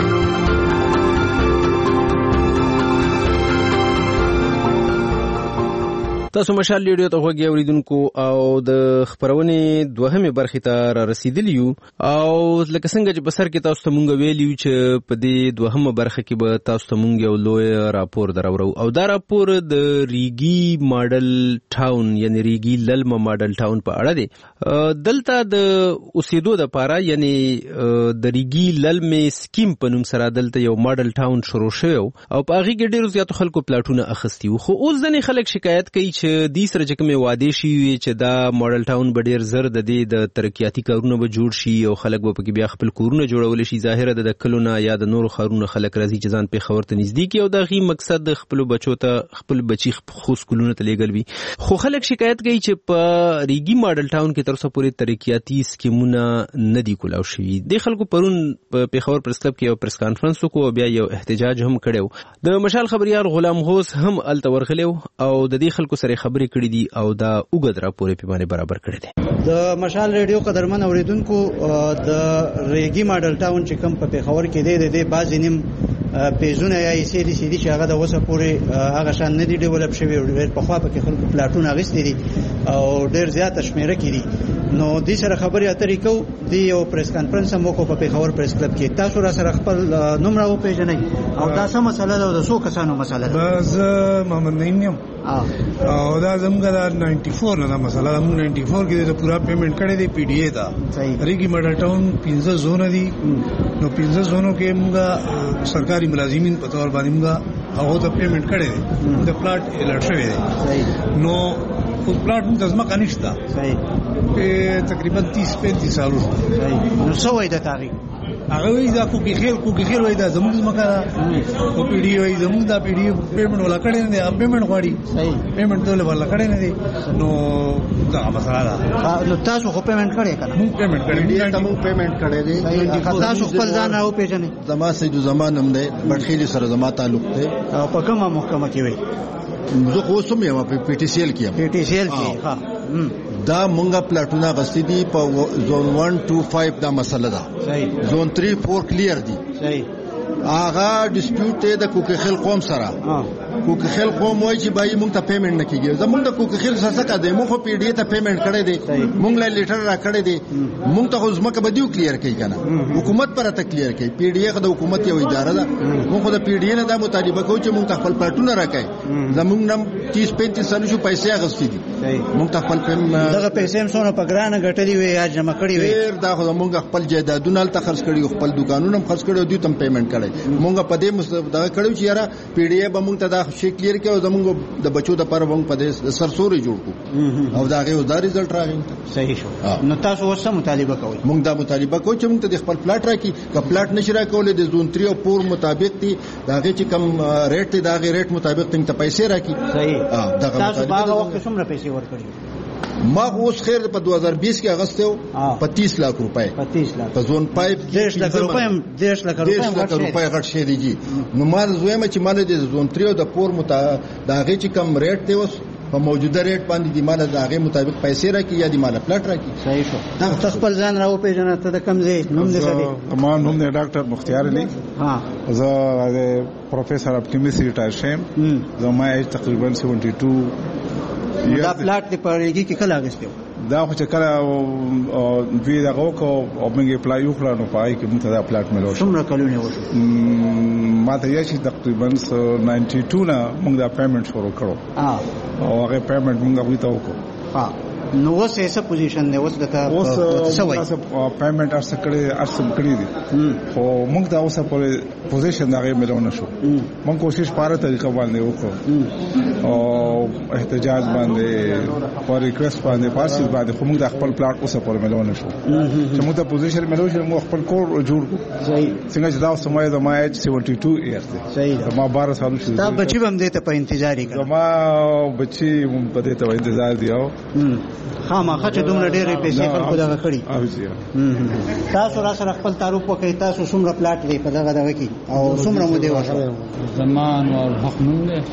B: تاسو مشال ریډیو ته غوږی اوریدونکو او د خبرونې دوهمه برخه ته را رسیدلی یو او لکه څنګه چې بسر کې تاسو ته مونږ ویلیو چې په دې دوهمه برخه کې به تاسو ته مونږ یو لوی راپور درورو او دا راپور د ریګي ماډل ټاون یعنی ریګي للمه ماډل ټاون په اړه دی. دلته د اوسېدو د پاره یعنی د ریګي للمه سکیم په نوم سره دلته یو ماډل ټاون شروع شوی او په هغه کې ډیرو زیاتو خلکو پلاټونه اخیستي وو. خو اوس ځنې خلک شکایت کوي چې د سره چې کومه وعده شي چې دا ماډل ټاون به ډیر زر د دې د ترقیاتي کارونه به جوړ شي او خلک به پکې بیا خپل کورونه جوړول شي. ظاهره د کلونه یا د نورو خارونو خلک راځي چې ځان په خبر ته نږدې کی او دا غي مقصد د خپل بچو ته خپل بچي خو سکولونه ته لېګل وي. خو خلک شکایت کوي چې په ریګي ماډل ټاون کې تر څو پورې ترقیاتي سکیمونه نه دي کولاو شوي. د خلکو پرون په پیښور پریس کلب کې یو پریس کانفرنس وکړو بیا یو احتجاج هم کړو. د مشال خبريال غلام غوث هم الته ورغلو او د دې خلکو سره خبرې کړې دي او دا وګد راپورې په باندې برابر کړی دی.
E: د مشال ریډیو قدرمن اوریدونکو د ریګي ماډل ټاون چې کوم په پیښور کې دی د بعضی نیم پیزونه یا سي دي سي دي چې هغه د وسه پورې هغه شان نه دي ډیولپ شوی او ډیر په خوا په کې خلکو پلاټونه غوښتي دي او ډیر زیات شمیره کړي. نو د سره خبري اترې کو دی یو پریس کانفرنس مو کو په پیښور پریس کلب کې تاسو را سره خپل نوم راو پیژنئ او دا څه مسله ده او د څو کسانو مسله ده؟
F: بس محمد نعیم یم او دا زموږ د چورانوي نه مسله ده. موږ چورانوي کې د پورا پیمنٹ کړی دی پی ډی اے دا ریګي ماډل ټاون پنځه زون دي نو پنځه زونو کې موږ سرکاري ملازمین په تور باندې موږ هغه ته پیمنٹ کړی دی. د پلاټ الټ شوی دی نو اوس پلاټ موږ ځما کنيشتا په تقریبا تیس پینتیس سالو
E: نو څو وای د تاریخ
F: هغه وی دا کو کې خیر کو کې خیر وای دا زموږ ځمکه او پی ډی وای زموږ دا پی ډی پیمنٹ ولا کړی نه دی پیمنٹ غواړي پیمنٹ ډول ولا کړی نه دی نو دا مسله ده.
E: نو تاسو خو پیمنٹ کړی کنه؟
F: موږ پیمنٹ کړی دی
E: تاسو پیمنٹ کړی دی تاسو خپل ځان راو پیژنئ؟
K: زما سید زمان هم دی بټخیلی سره زما تعلق دی.
E: په کومه محکمه کې وای؟
K: زه خو سم یم په پی ټی سی ایل کې.
E: پی ټی سی ایل کې ها
K: دا مونږه پلاټونه غستی دي په زون ون ټو فایو دا مسله ده.
E: صحیح.
K: زون تھری فور کلیر دي.
E: صحیح.
K: هغه ډیسپیوټ ته د کوکخیل قوم سره کوکخیل قوم وایي چې بای مونږ ته پیمنٹ نه کیږي. زمونږ د کوکخیل سره څه کده مونږ خو پی ډی ته پیمنٹ کړی دی, مونږ له لیټر را کړی دی, مونږ ته خو ځمکه بدیو کلیر کوي کنه, حکومت پر ته کلیر کوي. پی ډی خو د حکومت یو اداره ده, مونږ خو د پی ډی نه دا مطالبه کوو چې مونږ ته خپل پلاټونه راکړي. زمونږ نم تیس پینتیس سال شو پیسې اغستې دي, مونږ ته خپل
E: دغه پیسې هم څونه په ګرانه ګټلې وي یا جمع کړې وي.
K: ډېر دا خو مونږ خپل جایدادونه ته خرڅ کړي, خپل دکانونه هم خرڅ کړي, دوی تم پیمنٹ کړي. مونږ په دې دا کړو چې یاره پی ډی به مونږ ته دا شی کلیر کړي او زمونږ د بچو د پر مونږ په دې سرسوري جوړ کړو او دا غي دا ریزلټ راغی.
E: صحیح شو. نو تاسو اوس مطالبه کوئ؟
K: مونږ دا مطالبه کوو چې مونږ ته د خپل پلاټ راکړي. که پلاټ نشي راکولې د زون تھری او فور مطابق دي دا غي چې کم ریټ دی دا غي ریټ مطابق ته پیسې راکړي.
E: صحیح. تاسو هغه وخت څومره پیسې ورکړي؟
K: ما اوس خیر په دو هزار بیس کې اغسته و په تیس लाख रुपए
E: पच्चीस लाख
K: په زون پایپ
E: دېرش लाख रुपए دېرش लाख
K: रुपए غټ شي دي. نو ما زویم چې مال د زون تھری او د فور متا دا غي چې کم ریټ دی اوس په موجوده ریټ باندې دی مال د هغه مطابق پیسې راکړي یا دی مال پلاټ راکړي.
E: صحیح شو. دا خپل ځان راو پیژنه ته د کم ځای نوم دې سړي؟
H: ما نوم دی ډاکټر مختیار علي.
E: ها
H: زه پروفیسور اف کیمستري ریټایر شم. زما ایج تقریبا بهتر.
E: دا پلاټ دی پرېږي کې کله اغستیو؟
H: دا خو چې کله وی دا غوکو او موږ اپلای وکړو نو پای کې موږ دا پلاټ ملو.
E: څومره کلونه وشو؟
H: ما ته یې چې تقریبا ناینټي ټو نه موږ دا پیمنٹ شروع کړو.
E: ها
H: او هغه پیمنٹ موږ غوښته وکړو.
E: ها نو اوس یې څه پوزیشن دی اوس دغه
H: اوس اوس پیمنٹ ارسه کړی ارسه کړی دي خو موږ دا اوسه په پوزیشن دا غي ملو نشو. موږ کوشش پاره طریقه باندې وکړو او احتجاج باندې او ریکوست باندې پاسې باندې خو موږ د خپل پلاټ اوسه په ملو نشو چې موږ ته پوزیشن ملو شو موږ خپل کور جوړ کړو.
E: صحیح.
H: څنګه چې دا سمای د ما ایج سیونټي ټو ایئرز دی.
E: صحیح.
H: ما بارہ سال شو.
E: دا بچی هم دې ته په انتظار یې
H: ما بچی هم په دې ته انتظار دی او
E: خامخا چې دومره ډېرې پیسې خلکو دغه کړي. تاسو را سره خپل تعارف وکړئ. تاسو څومره پلاټ دی په دغه دغه کې او څومره مو دی وشو؟
I: زمان او حق نوم دی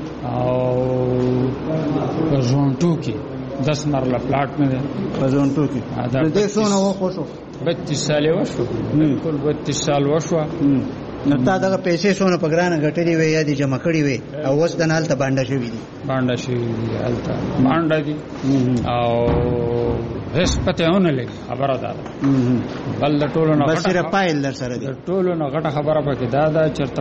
I: او په زون ټو کې دس مرله پلاټ مې دی.
E: په زون ټو کې د دې څونه وخت شو؟
I: بتیس سال وشو. بالکل بتیس سال وشو.
E: نو تا دغه پیسې څونه په ګرانه ګټلې وي یا دي جمع کړې وي او اوس د نالته باندې شوې دي؟
I: باندې شوې دي الته باندې دي او هیڅ پته نه لګي. خبره ده بل د ټولو نه
E: بس صرف پایل در سره دي.
I: د ټولو نه غټه خبره پکې دا ده چرته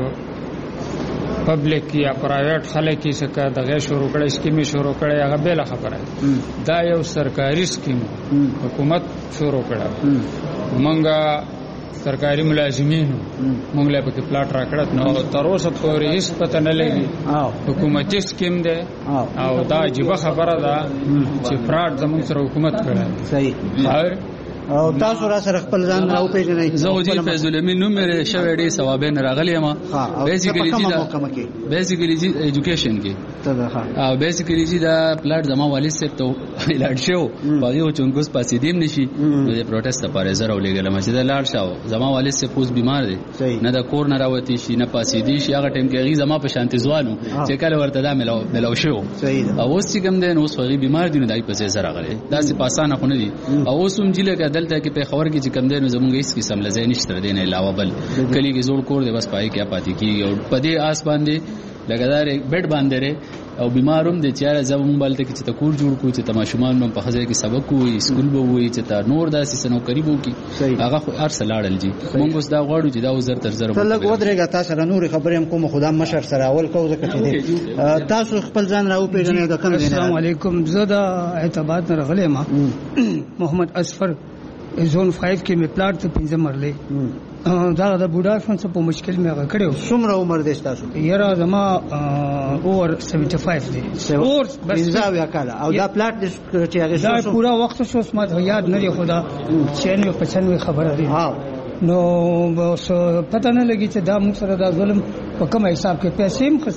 I: پبلک یا پرایویټ خلک یې څخه دغه شروع کړي سکیمې شروع کړي هغه بل خبره دا یو سرکاري سکیم حکومت شروع کړه. مونږه سرکاري ملازمینو مونږ له پکې پلاټ راکړت نو تر اوسه پورې هیڅ پته نه لګي. حکومتي سکیم دی او دا عجیبه خبره ده چې فراډ زموږ سره حکومت کړی.
E: صحیح. او تاسو را سره خپل ځان راو پیژنئ؟
J: زه وجی فیض الامین نوم مې شوی ډی ثوابین راغلی یم. بیسیکلی دا بیسیکلی جی ایجوکیشن کې او بیسیکلی جی دا پلاټ زما والد صاحب ته لاړ شو باغیو چونګوس پاسې دیم نشي د پروټیست لپاره زره ولېګل ما چې دا لاړ شو. زما والد صاحب اوس بیمار دی نه د کور نه راوتی شي نه پاسې دی شي. هغه ټیم کې غي زما په شانتي ځوانو چې کله ورته دا ملو ملو شو او اوس چې کوم دی نو اوس غي بیمار دی نو دای په ځای راغلی. دا سي پاسانه خو نه دي او اوس هم جله دلته کې په خبر کې چې کم دی نو زمونږ هیڅ قسم لزای نشته دی نه علاوه بل کلی کې زوړ کور دی بس پای کې پاتې کیږي او په دې آس باندې لګدار بیډ باندې او بیماروم د چاره زمونږ بلته کې چې تا کور جوړ کو چې تماشومان نو په خزه کې سبق وي سکول به وي چې تا نور داسې سنو قریبو کې هغه خو ارسه لاړل جی مونږ اوس دا غواړو چې دا وزر تر زر
E: ته لګ ودرېګا تاسو سره نور خبرې هم کوم خدا مشر سره اول کو ځکه چې تاسو خپل ځان راو پیژنئ د کم دینه.
L: السلام علیکم. زه د اعتبار نه راغلی ما محمد اسفر زون پنځه کې می پلاټ ته پنځه مرلې دا د بوډا فون څخه په مشکل مې هغه کړو.
E: څومره عمر دی تاسو؟
L: یاره زما اور سیونټي فایو دی. اور
E: بس زاویا کاله او دا پلاټ چې هغه
L: دا پورا وخت شو سمات یاد نه لري خدا چینوي پچانوي خبره دی.
E: ها نو
L: بس پته نه لګی چې دا موږ سره دا ظلم په کوم حساب کې پیسې هم خسته دي.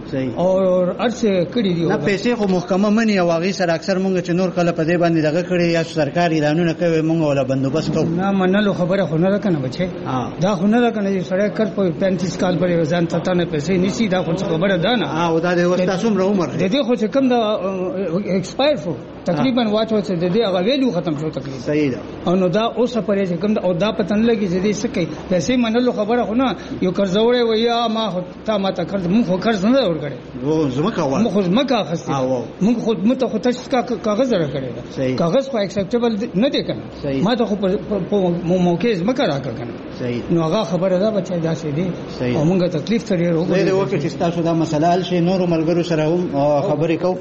L: او ارڅه کړی دی.
E: نه پیسې خو محکمه منی او هغه سره اکثر مونږ چې نور کله په دې باندې دغه کړی یا سرکاري اعلانونه کوي مونږ ولا بندوبست کوو.
L: نه منلو خبره خو نه کنه بچي دا خو نه کنه چې سړی کړ په پینتیس کال پرې ځان ته نه پیسې نسی دا خو خبره ده نه.
E: او دا د وستا څومره عمر
L: د دې خو چې کم دا ایکسپایر شو تقریبا واچو چې د دې هغه ویلو ختم شو تقریبا.
E: صحیح ده.
L: او نو دا اوس پرې چې کم دا او دا پتن لګي چې دې سکه پیسې منلو خبره خو نه یو قرضوړې و یا ما تا ما ته قرض مونږ خو قرض نه ورکړي
E: و زمکه و
L: مونږ خو زمکه اخستې مونږ خو مت خو تاسو کاغذ راکړي کاغذ خو اکسپټیبل نه دی کنه ما ته خو په موقع زمکه راکړه کنه. نو هغه خبره ده بچا دا سي دي او مونږ تکلیف ته ډیر وګورئ.
E: د وخت چې تاسو دا مسله حل شي نور ملګرو سره هم خبرې کو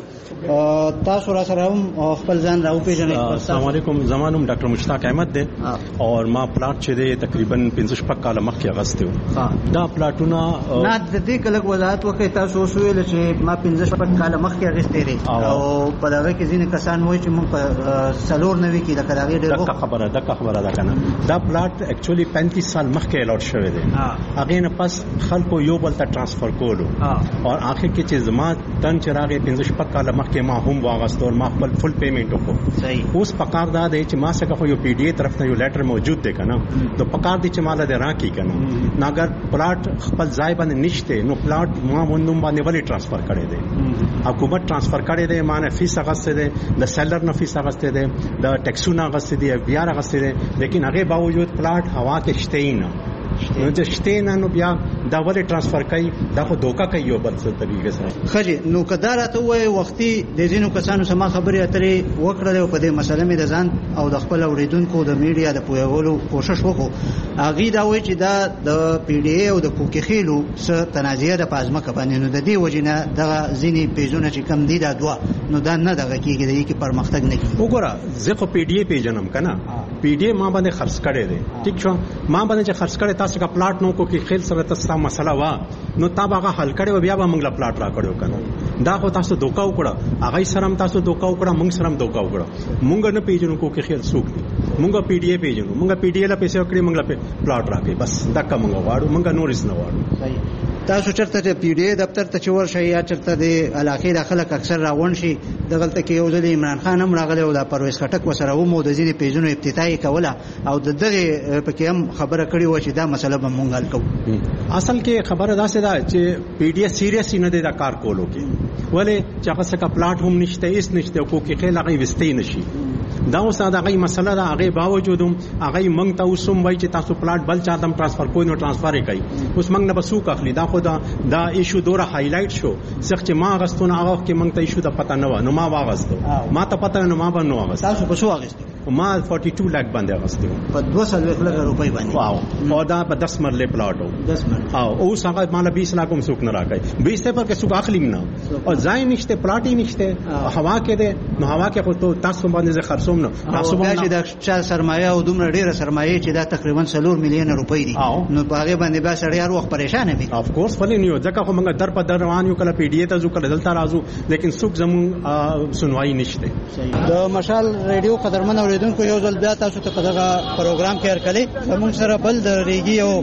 E: تاسو را سره هم خپل ځان راو پیژنئ.
N: السلام علیکم. زمانوم ډاکټر مشتاق احمد دی او ما پلاټ چې دی تقریبا پنځه شپږ کال مخکې اغسته و. دا پلاټونه
E: نه د دې کله وضاحت وکړئ تاسو ویل چې ما پنځه شپږ کال مخکې اغسته دي او په دغه کې ځینې کسان وایي چې موږ په سلور نوي کې د کراغي ډېر
N: دغه خبره دغه خبره ده کنه. دا پلاټ اکچولی پینتیس سال مخکې الاټ شوی دی. هغه نه پس خلکو یو بل ته ټرانسفر کولو او اخر کې چې زما تن چراغ پنځه شپږ کال مخکې ما هم واغستور ما خپل فل پیمنٹ وکړو. صحیح. اوس پکار دا دی چې ما څنګه خو یو پی ډی ای طرف ته یو لیټر موجود دی کنه نو پکار دی چې مال دې راکی کنه نو اگر پلاټ خپل ځای باندې نشته نو پلاټ ما وندوم باندې ولی ټرانسفر کړي دی. حکومت ټرانسفر کړي دی مانه فیس اغسته دی د سیلر نه فیس اغسته دی د ټیکسونه اغسته دی بیا اغسته دی لیکن هغه باوجود پلاټ هوا کې شته نه نو چې شته نه نو بیا دا ولې ټرانسفر کوي دا خو دوکا کوي یو بل څه طریقې سره.
E: خجی نو کدار ته وای وختي د زینو کسانو سما خبرې اترې وکړلې په دې مسله مې د ځان او د خپل اوریدونکو د میډیا د پویولو کوشش وکړو. هغه دا وایي چې دا د پی ډی ای او د کوکیخیلو څخه تنازعه د پازما کبانې نو د دې وجنه د ځینی پیژونه چې کم دي دا دوا نو دا نه دغه کیږي د یی کې پرمختګ نه کیږي.
N: وګوره زه خو پی ډی ای پیژنم کنه پی ډی ای ما باندې خرڅ کړي دي ٹھیک شو ما باندې چې خرڅ کړي تاسو کا پلاټ نو کو کې خیل سره تاسو مسله وا نو تا باغه حل کړي بیا به موږ لا پلاټ را کړو کنه دا خو تاسو دوکا وکړه هغه سره تاسو دوکا وکړه موږ سره دوکا وکړه موږ نه پیژنو کو کې خیل سوق موږ پی ډی ای پیژنو موږ پی ډی ای لا پیسې وکړي موږ لا پلاټ راکې بس دا کوم موږ واړو موږ نورس نه واړو.
E: صحیح. تاسو چرته د پی ډی ای دفتر ته چور شي یا چرته د علاقې د خلک اکثر راون شي دغلته کې یو ځل عمران خان هم راغلی او د پرویز خټک وسره و مو د ځینې پیژنو ابتدایي کوله او د دغه پکې هم خبره کړې و چې دا مسله به مونږ حل کوو.
N: اصل کې خبره دا سره چې پی ډی ای سیریس نه دی دا کار کولو کې ولې چې هغه څه پلاټ هم نشته ایس نشته کو کې خیل هغه وستې نشي دا اوس دا غي مسله دا هغه باوجود هغه مونږ ته اوسم وای چې تاسو پلاټ بل چا دم ټرانسفر کوی نو ټرانسفر یې کوي اوس مونږ نه بسوک اخلي دا خو دا دا ایشو دوره هایلایټ شو څخه چې ما غستونه هغه کې مونږ ته ایشو د پته نه و نو ما واغستو ما ته پته نه ما باندې واغست
E: تاسو په څو واغست
N: ما بیا دو لک باندې اغستو
E: په دوه سل لک روپۍ باندې
N: واو او دا په دس مرله پلاټ و
E: دس مرله
N: او اوس هغه مال بیس لک هم څوک نه راکای بیس پر کې څوک اخلي نه او ځای نشته پلاټ یې نشته هوا کې ده نو هوا کې خو تاسو باندې خرڅوم نه
E: تاسو باندې دا چا سرمایه او دومره ډیره سرمایه چې دا تقریبا څلور میلیون روپۍ دي نو په هغه باندې به سړی هر وخت پریشان وي
N: اف کورس ولې نه ځکه خو موږ در په در روان یو کله پی ډی ای ته ځو کله دلته راځو لیکن څوک زمون سنوای نشته.
E: د مشال ریډیو قدرمن اوریدونکو یو ځل بیا تاسو ته دغه پروګرام کې هرکلي زمون سره بل د ریګي او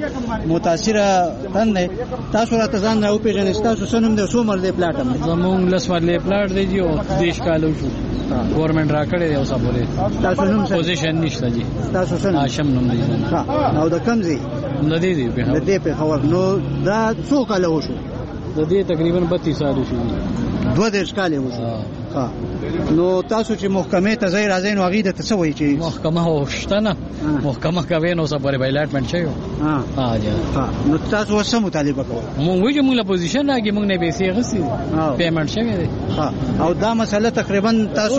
E: متاثره تند تاسو راته ځان راو پیژنئ تاسو سنوم د سومر دی پلاټ هم
I: زمون لسمرله پلاټ دی جو دیش کالو شو گورنمنت را کړی دی اوسه بوله
E: تاسو نوم
I: پوزیشن نشته جی
E: تاسو سن
I: هاشم نوم دی
E: ها او د کمزي
I: د دې دی په
E: د دې په خبر نو دا څو کال وشو
I: د دې تقریبا بتیس سال شو
E: دوه دیش کال وشو ها نو تاسو چې محکمې ته ځای راځئ نو هغه د تسوي چې
I: محکمه هوښتنه محکمه کوي نو سپاره بایلاټمنټ شي
E: ها
I: ها جا
E: ها نو تاسو وسه مطالبه کوئ
I: مونږ وایو موږ له پوزیشن راګي موږ نه پیسې غسي پیمنټ شوی دی
E: ها او دا مسله تقریبا تاسو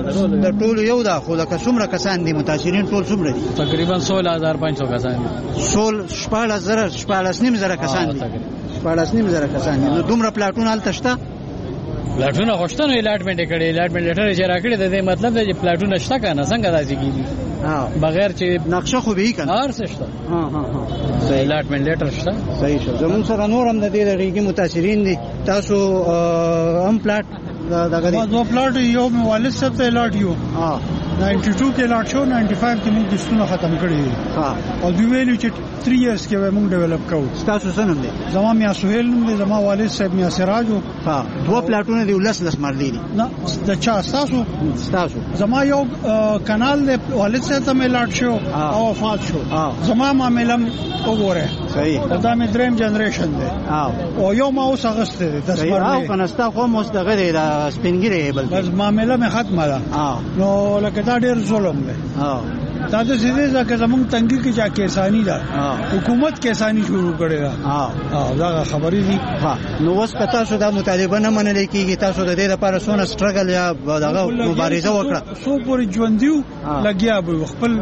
E: د ټول یو دا خو لکه څومره کسان دي متاثرین ټول څومره دي
I: تقریبا سولہ ہزار پانچ سو کسان دي
E: سول شپږ زره شپږ نیم زره کسان دي شپږ نیم زره کسان دي نو دومره پلاټون حالت شته
I: پلاټونه خوشتنه الاټمنټ کړي الاټمنټ لیټر چې راکړي د دې مطلب دی چې پلاټونه شته کنه څنګه راځي کیږي
E: ها بغیر
I: چې
E: نقشه خو به کنه
I: هر څه شته
E: ها ها ها
I: صحیح الاټمنټ لیټر شته
E: صحیح شو زمون سره نور هم د دې لريږي متاثرین دي تاسو هم پلاټ
O: دا دغه دو پلاټ یو والد صاحب ته الاټ یو
E: ها
O: نائنټي ټو کې لاړ شو نائنټي فایو کې موږ کیسټونه ختم کړي دي او دوی ویلي چې تھری ایئرز کې موږ ډیولپ کوو.
E: تاسو څه نوم دی؟
O: زما میا سهیل نوم دی، زما والد صاحب میا سراج وو.
E: ها دوه پلاټونه دی ولس لس مرلي دي.
O: نه د چا تاسو
E: تاسو
O: زما یو کانال دی والد صاحب ته مې لاړ شو او وفات شو. زما معاملې وګوره
E: صحیح
O: دا مې دریم جنریشن دی او یو ما اوس اغست دی د
E: سپارلې او کناستا خو مو دغه دی د سپینګری بل
O: بس معاملې مې ختمه ده نو لکه دا ډیر ظلم دی.
E: ها
O: دا د سیدې ځکه زمونږ تنګي کې چا کیسانی ده حکومت کیسانی شروع کړي ده. ها دا خبرې دي.
E: ها نو اوس کته شو دا مطالبه نه منل کیږي، تاسو د دې لپاره سونه سټرګل یا دغه مبارزه وکړه؟
O: سو پورې ژوندیو لګیا به خپل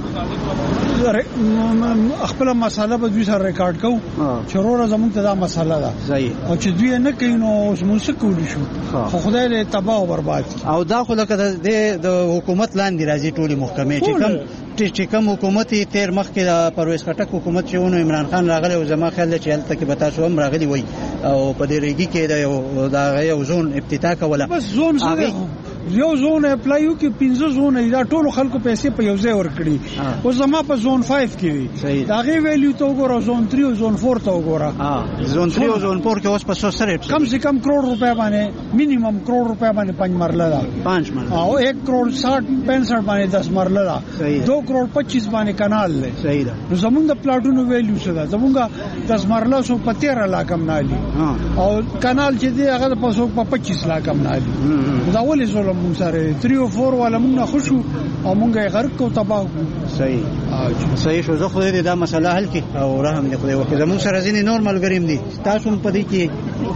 O: خپل مساله به دوی سره ریکارډ کوو چې وروره زمونږ ته دا مساله ده او چې دوی نه کوي نو اوس موږ څه کولی شو؟ خو خدای دې تباہ او برباد.
E: او دا خو لکه د حکومت لاندې راځي ټولې محکمې چې کوم چې کوم حکومت تیر مخکې د پرویز خټک حکومت چې ونه عمران خان راغلی او زما خیال دی چې هلته کې به تاسو هم راغلي وای او په دې ریګي کې د یو زون افتتاح کوله.
O: بس زون څه یو زون اپلایو کې پنځه زون دا ټول خلکو پیسې په یو ځای ورکړي او زما په زون فایو کې وي دا غي ویلیو ته وګوره، زون تھری او زون فور ته وګوره.
E: زون تھری او زون فور کې اوس په څو سره
O: کم سے کم کروڑ روپے باندې مینیمم کروڑ روپے باندې پنځ مرله ده
E: پنځ مرله
O: او ایک کروڑ ساٹھ پینسٹھ باندې دس مرله ده دو کروڑ پچیس باندې کانال ده.
E: صحیح ده.
O: نو زمونږ د پلاټونو ویلیو څه ده؟ زمونږ دس مرله سو په تیرہ لاکھ هم نالي او کانال چې دی هغه په سو په پچیس لاکھ هم نالي. دا ولې ظلم مون سره تھری او فور والا مونږ خوشو او مونږ یې غرق کو تباہ کو.
E: صحیح صحیح شو. زه خو دې دا مسله حل کی او رحم دې خدای وکړي. زموږ سره ځینې نورمال ګریم دي، تاسو په دې کې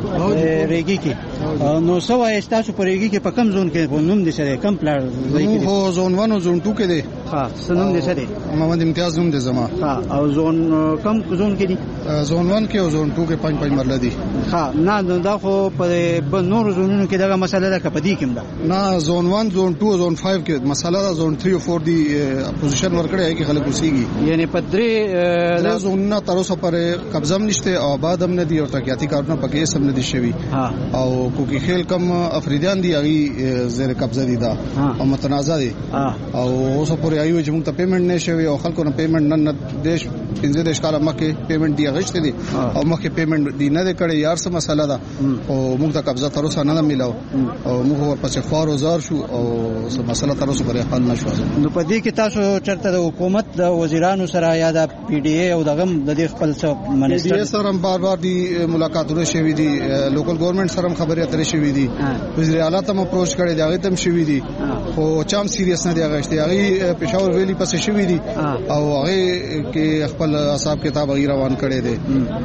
E: ریګي کې نو سو وای تاسو په ریګي کې په کم زون کې نوم دې سره کم پلان ځای کې
R: هو زون ون او زون ټو کې دي.
E: ها سنوم دې سره
R: محمد امتیاز نوم دې زما.
E: ها او زون کم زون کې دي؟
R: زون ون کې او زون ټو کې پنځ پنځ مرله دي.
E: ها نه دا خو په نور زونونو کې دغه مسله ده کپدی کوم ده؟
R: نه زون ون زون ټو زون فایو کې مسله ده. زون تھری او فور دی پوزیشن ورکړی ہے کې خلک اوسېږي،
E: یعنی په درې
R: د زونونو تر اوسه پورې قبضه هم نشته او آباد هم نه دي او ترقیاتي کارونه پکې سم نه دي شوي او کوکی خیل کم افریدیان دي هغه زیر قبضه دي دا او متنازع دي او اوسه پورې ایو چې موږ ته پیمنٹ نه شوی او خلکو نه پیمنٹ نه دیش پنځه دیش کاله مکه پیمنٹ دی غشته دي او مکه پیمنٹ دی نه کړي یار څه مسله ده او موږ ته قبضه تر اوسه نه ملاو او موږ ورپسې خوار وزار شو او څه مسله تر اوسه پورې حل نشو.
E: نو په دې کې تاسو چرته د حکومت د وزیرانو سره یا د پی ډی ای او دغه د دې خپل څه منسټر
R: پی ډی ای سره بار بار دي ملاقاتونه شوي دي، لوکل ګورنمنت سره خبرې اترې شوي دي، وزیر اعلی ته اپروچ کړي دی هغه تم شوي دي خو چام سیریس نه دی غشتي هغه پېښور ویلي پسې شوي دي او هغه کې خپل حساب کتاب غیر روان کړي دي.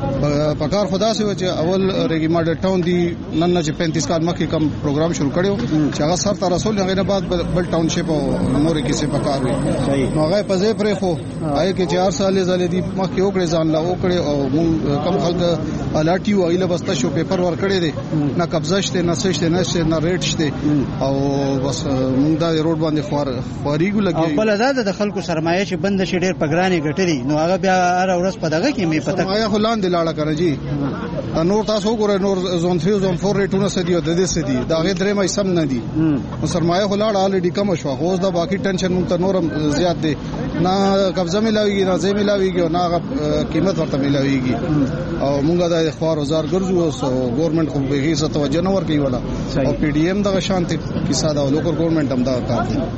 R: پکار خدا سي چې اول ریګي ماډل ټاون دی نن نه چې پینتیس کال مخکې کم پروګرام شروع کړو چې هغه سر تر رسول هغه نه بعد بل ټاون شپ او نور کې څه پکار وي نو هغه په ځای پرې خو هغه کې چار سال زالې دي مخکې وکړي ځان لا وکړي او موږ کم خلک الاټي او ایله بسته شو پیپر ور کړی دي نه قبضه شته نه سشته نه شته نه ریټ شته او بس موږ دا روډ باندې خوار خواريګو لګي
E: او بل زاده د خلکو سرمایه چې بند شي ډیر پګرانې ګټري نو هغه بیا هر ورځ په دغه کې می پته
R: سرمایه خلان دی لاړه کړی جی نور تاسو ګورئ نور زون تھری زون فور ریټونه سدي او د دې سدي دا غي درې مې سم نه دي سرمایه خلاړ الریډي کم شو خو دا باقي ټنشن مونږ ته نورم زیات دي نه قبضه ملاويږي نه ځای ملاويږي او نه قیمت ورته ملاويږي او مونږ د خوار وزار ګرځو او ګورنمنت خو به هیڅ توجه نه ورکوي ولا او پی ډی ایم د شانتي کیسه دا لوکل ګورنمنت هم دا کار کوي.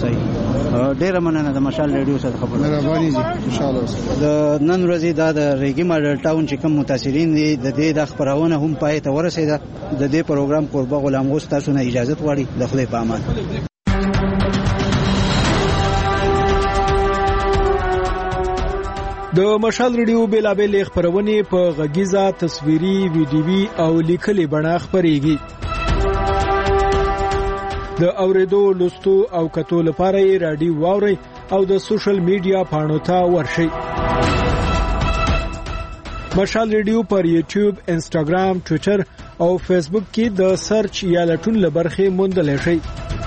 E: صحیح ډیر مننه د مشال ریډیو سره خبرونه
R: مهرباني جی ان شاء الله.
E: د نن ورځې دا د ریګي ماډل ټاون چې کوم متاثرین دي د دې د خبرونه هم پای ته ورسېده. د دې پروګرام قربا غلام غوث تاسو نه اجازه غواړي د خدای په امان.
G: د مشال ریډیو بیلابل خبرونه په غږیزه تصویري ویډیوي او لیکلي بڼه خبريږي. د اوریدو لوستو او کتو لپاره یې رادیو واوري او د سوشل میډیا پاڼو ته ورشئ. مشال ریډیو پر یوټیوب، انسټاګرام، ټوئیټر او فیسبوک کې د سرچ یا لټون لبرخه موندل شي.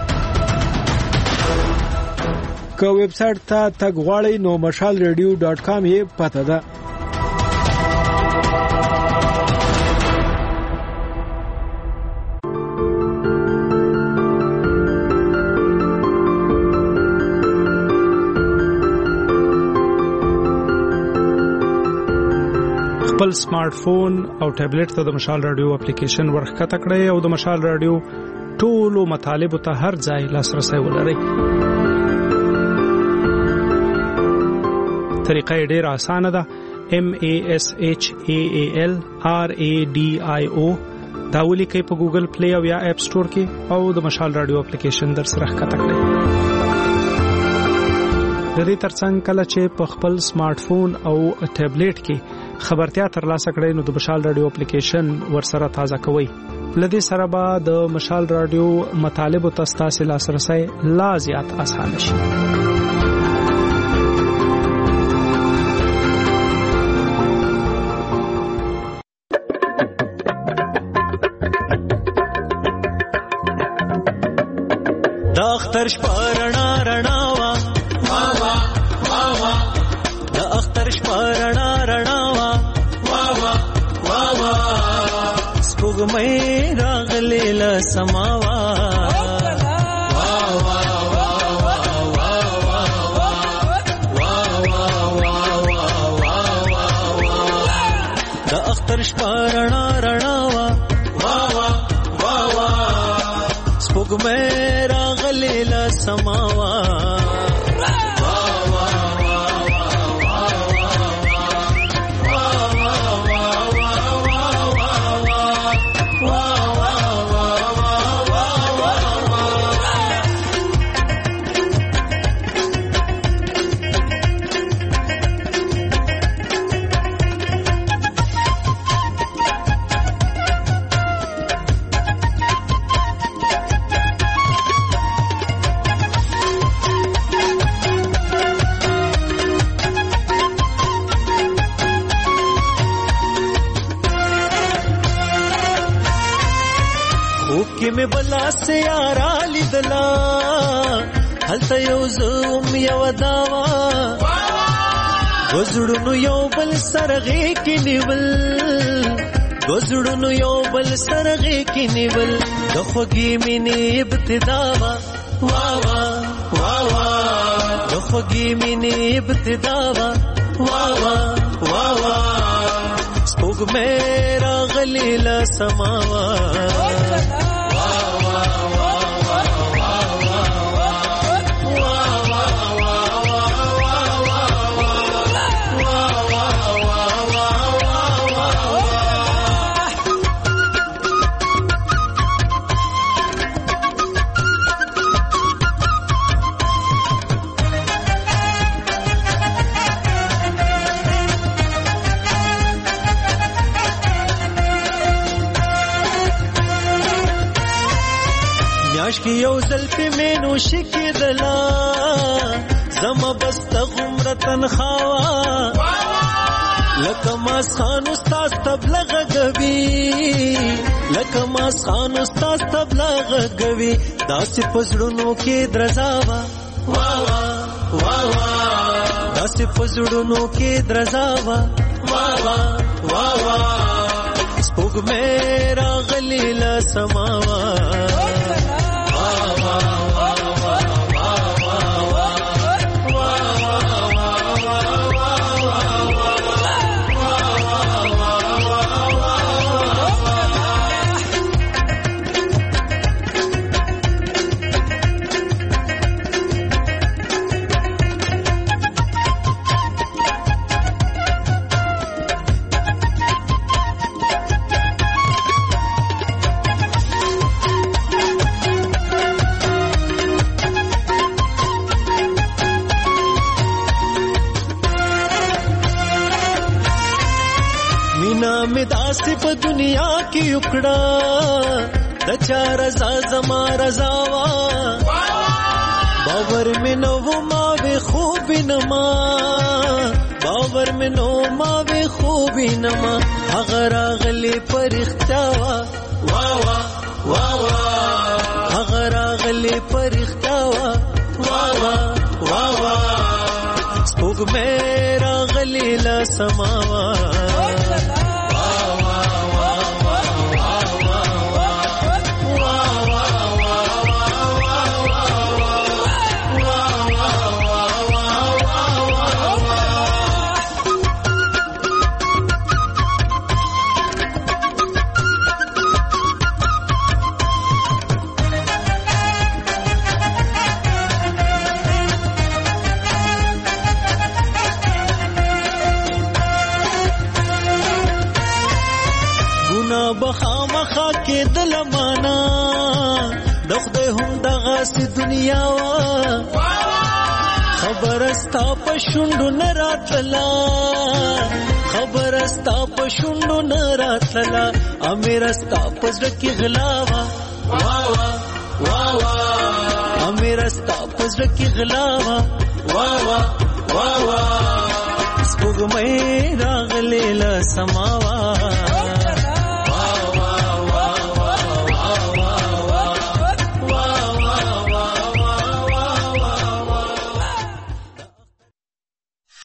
G: که ویب سټ ته تګ غواړئ نو مشال ریډیو ډاټ کام یې پته ده.
Q: خپل سمارټ فون او ټابلیټ ته د مشال رادیو اپلیکیشن ورخکته کړئ او د مشال رادیو ټولو مطالبه ته هر ځای لاسرسي ولرئ. طریقه ډیره اسانه ده. M A S H A A L R A D I O دا ولیکئ په ګوګل پلی او یا اپ سٹور کې او د مشال رادیو اپلیکیشن در سره ښکته کړئ. د دې ترڅنګ کله چې په خپل سمارټ فون او ټابلیټ کې خبرتیا ترلاسه کړئ نو د مشال رادیو اپلیکیشن ورسره تازه کوئ. لدې سره به د مشال رادیو مطالب او تاسو لاسرسي لا زیات اسانه شي.
A: د اختر شپه رڼا رڼا وا وا وا وا وا د اختر شپه رڼا رڼا وا وا وا وا وا سپوږمۍ راغلې له سماوا وا وا وا وا وا وا وا وا وا د اختر شپه رڼا رڼا وا وا وا وا وا سپوږمۍ لیلا سماوا میں بلا سے یارا لیدلا هلته یو زوم یو داوا گزړونو یو بل سرغه کې نیول گزړونو یو بل سرغه کې نیول د خوږی مینې ابتدا وا وا وا وا د خوږی مینې ابتدا وا وا وا وا وا سپوږمۍ راغلې له سماوا کی یو زلفی مینو شکی دلا زما بست غمرتن خوا لکه ما خان استاد تبلغ غوی لکه ما خان استاد تبلغ غوی داسې پزړونو کې درزاوا وا وا وا وا داسې پزړونو کې درزاوا وا وا وا وا سپوږمۍ راغلې له سماوا په دنیا کې وکړه د چا رضا زما رضا وا باور مې نو ما به خوب نما باور مې نو ما به خوب نما هغه راغلي پرختیا وا وا وا وا هغه راغلي پرختیا وا وا وا وا سپوږمۍ راغلي له سماوا هم دغه سي دنیا وا خبر استا پښوندو نراتلا خبر استا پښوندو نراتلا امیر استا پزړه کې غلاوا وا وا وا وا امیر استا پزړه کې غلاوا وا وا وا وا سپوږمۍ راغله سماوا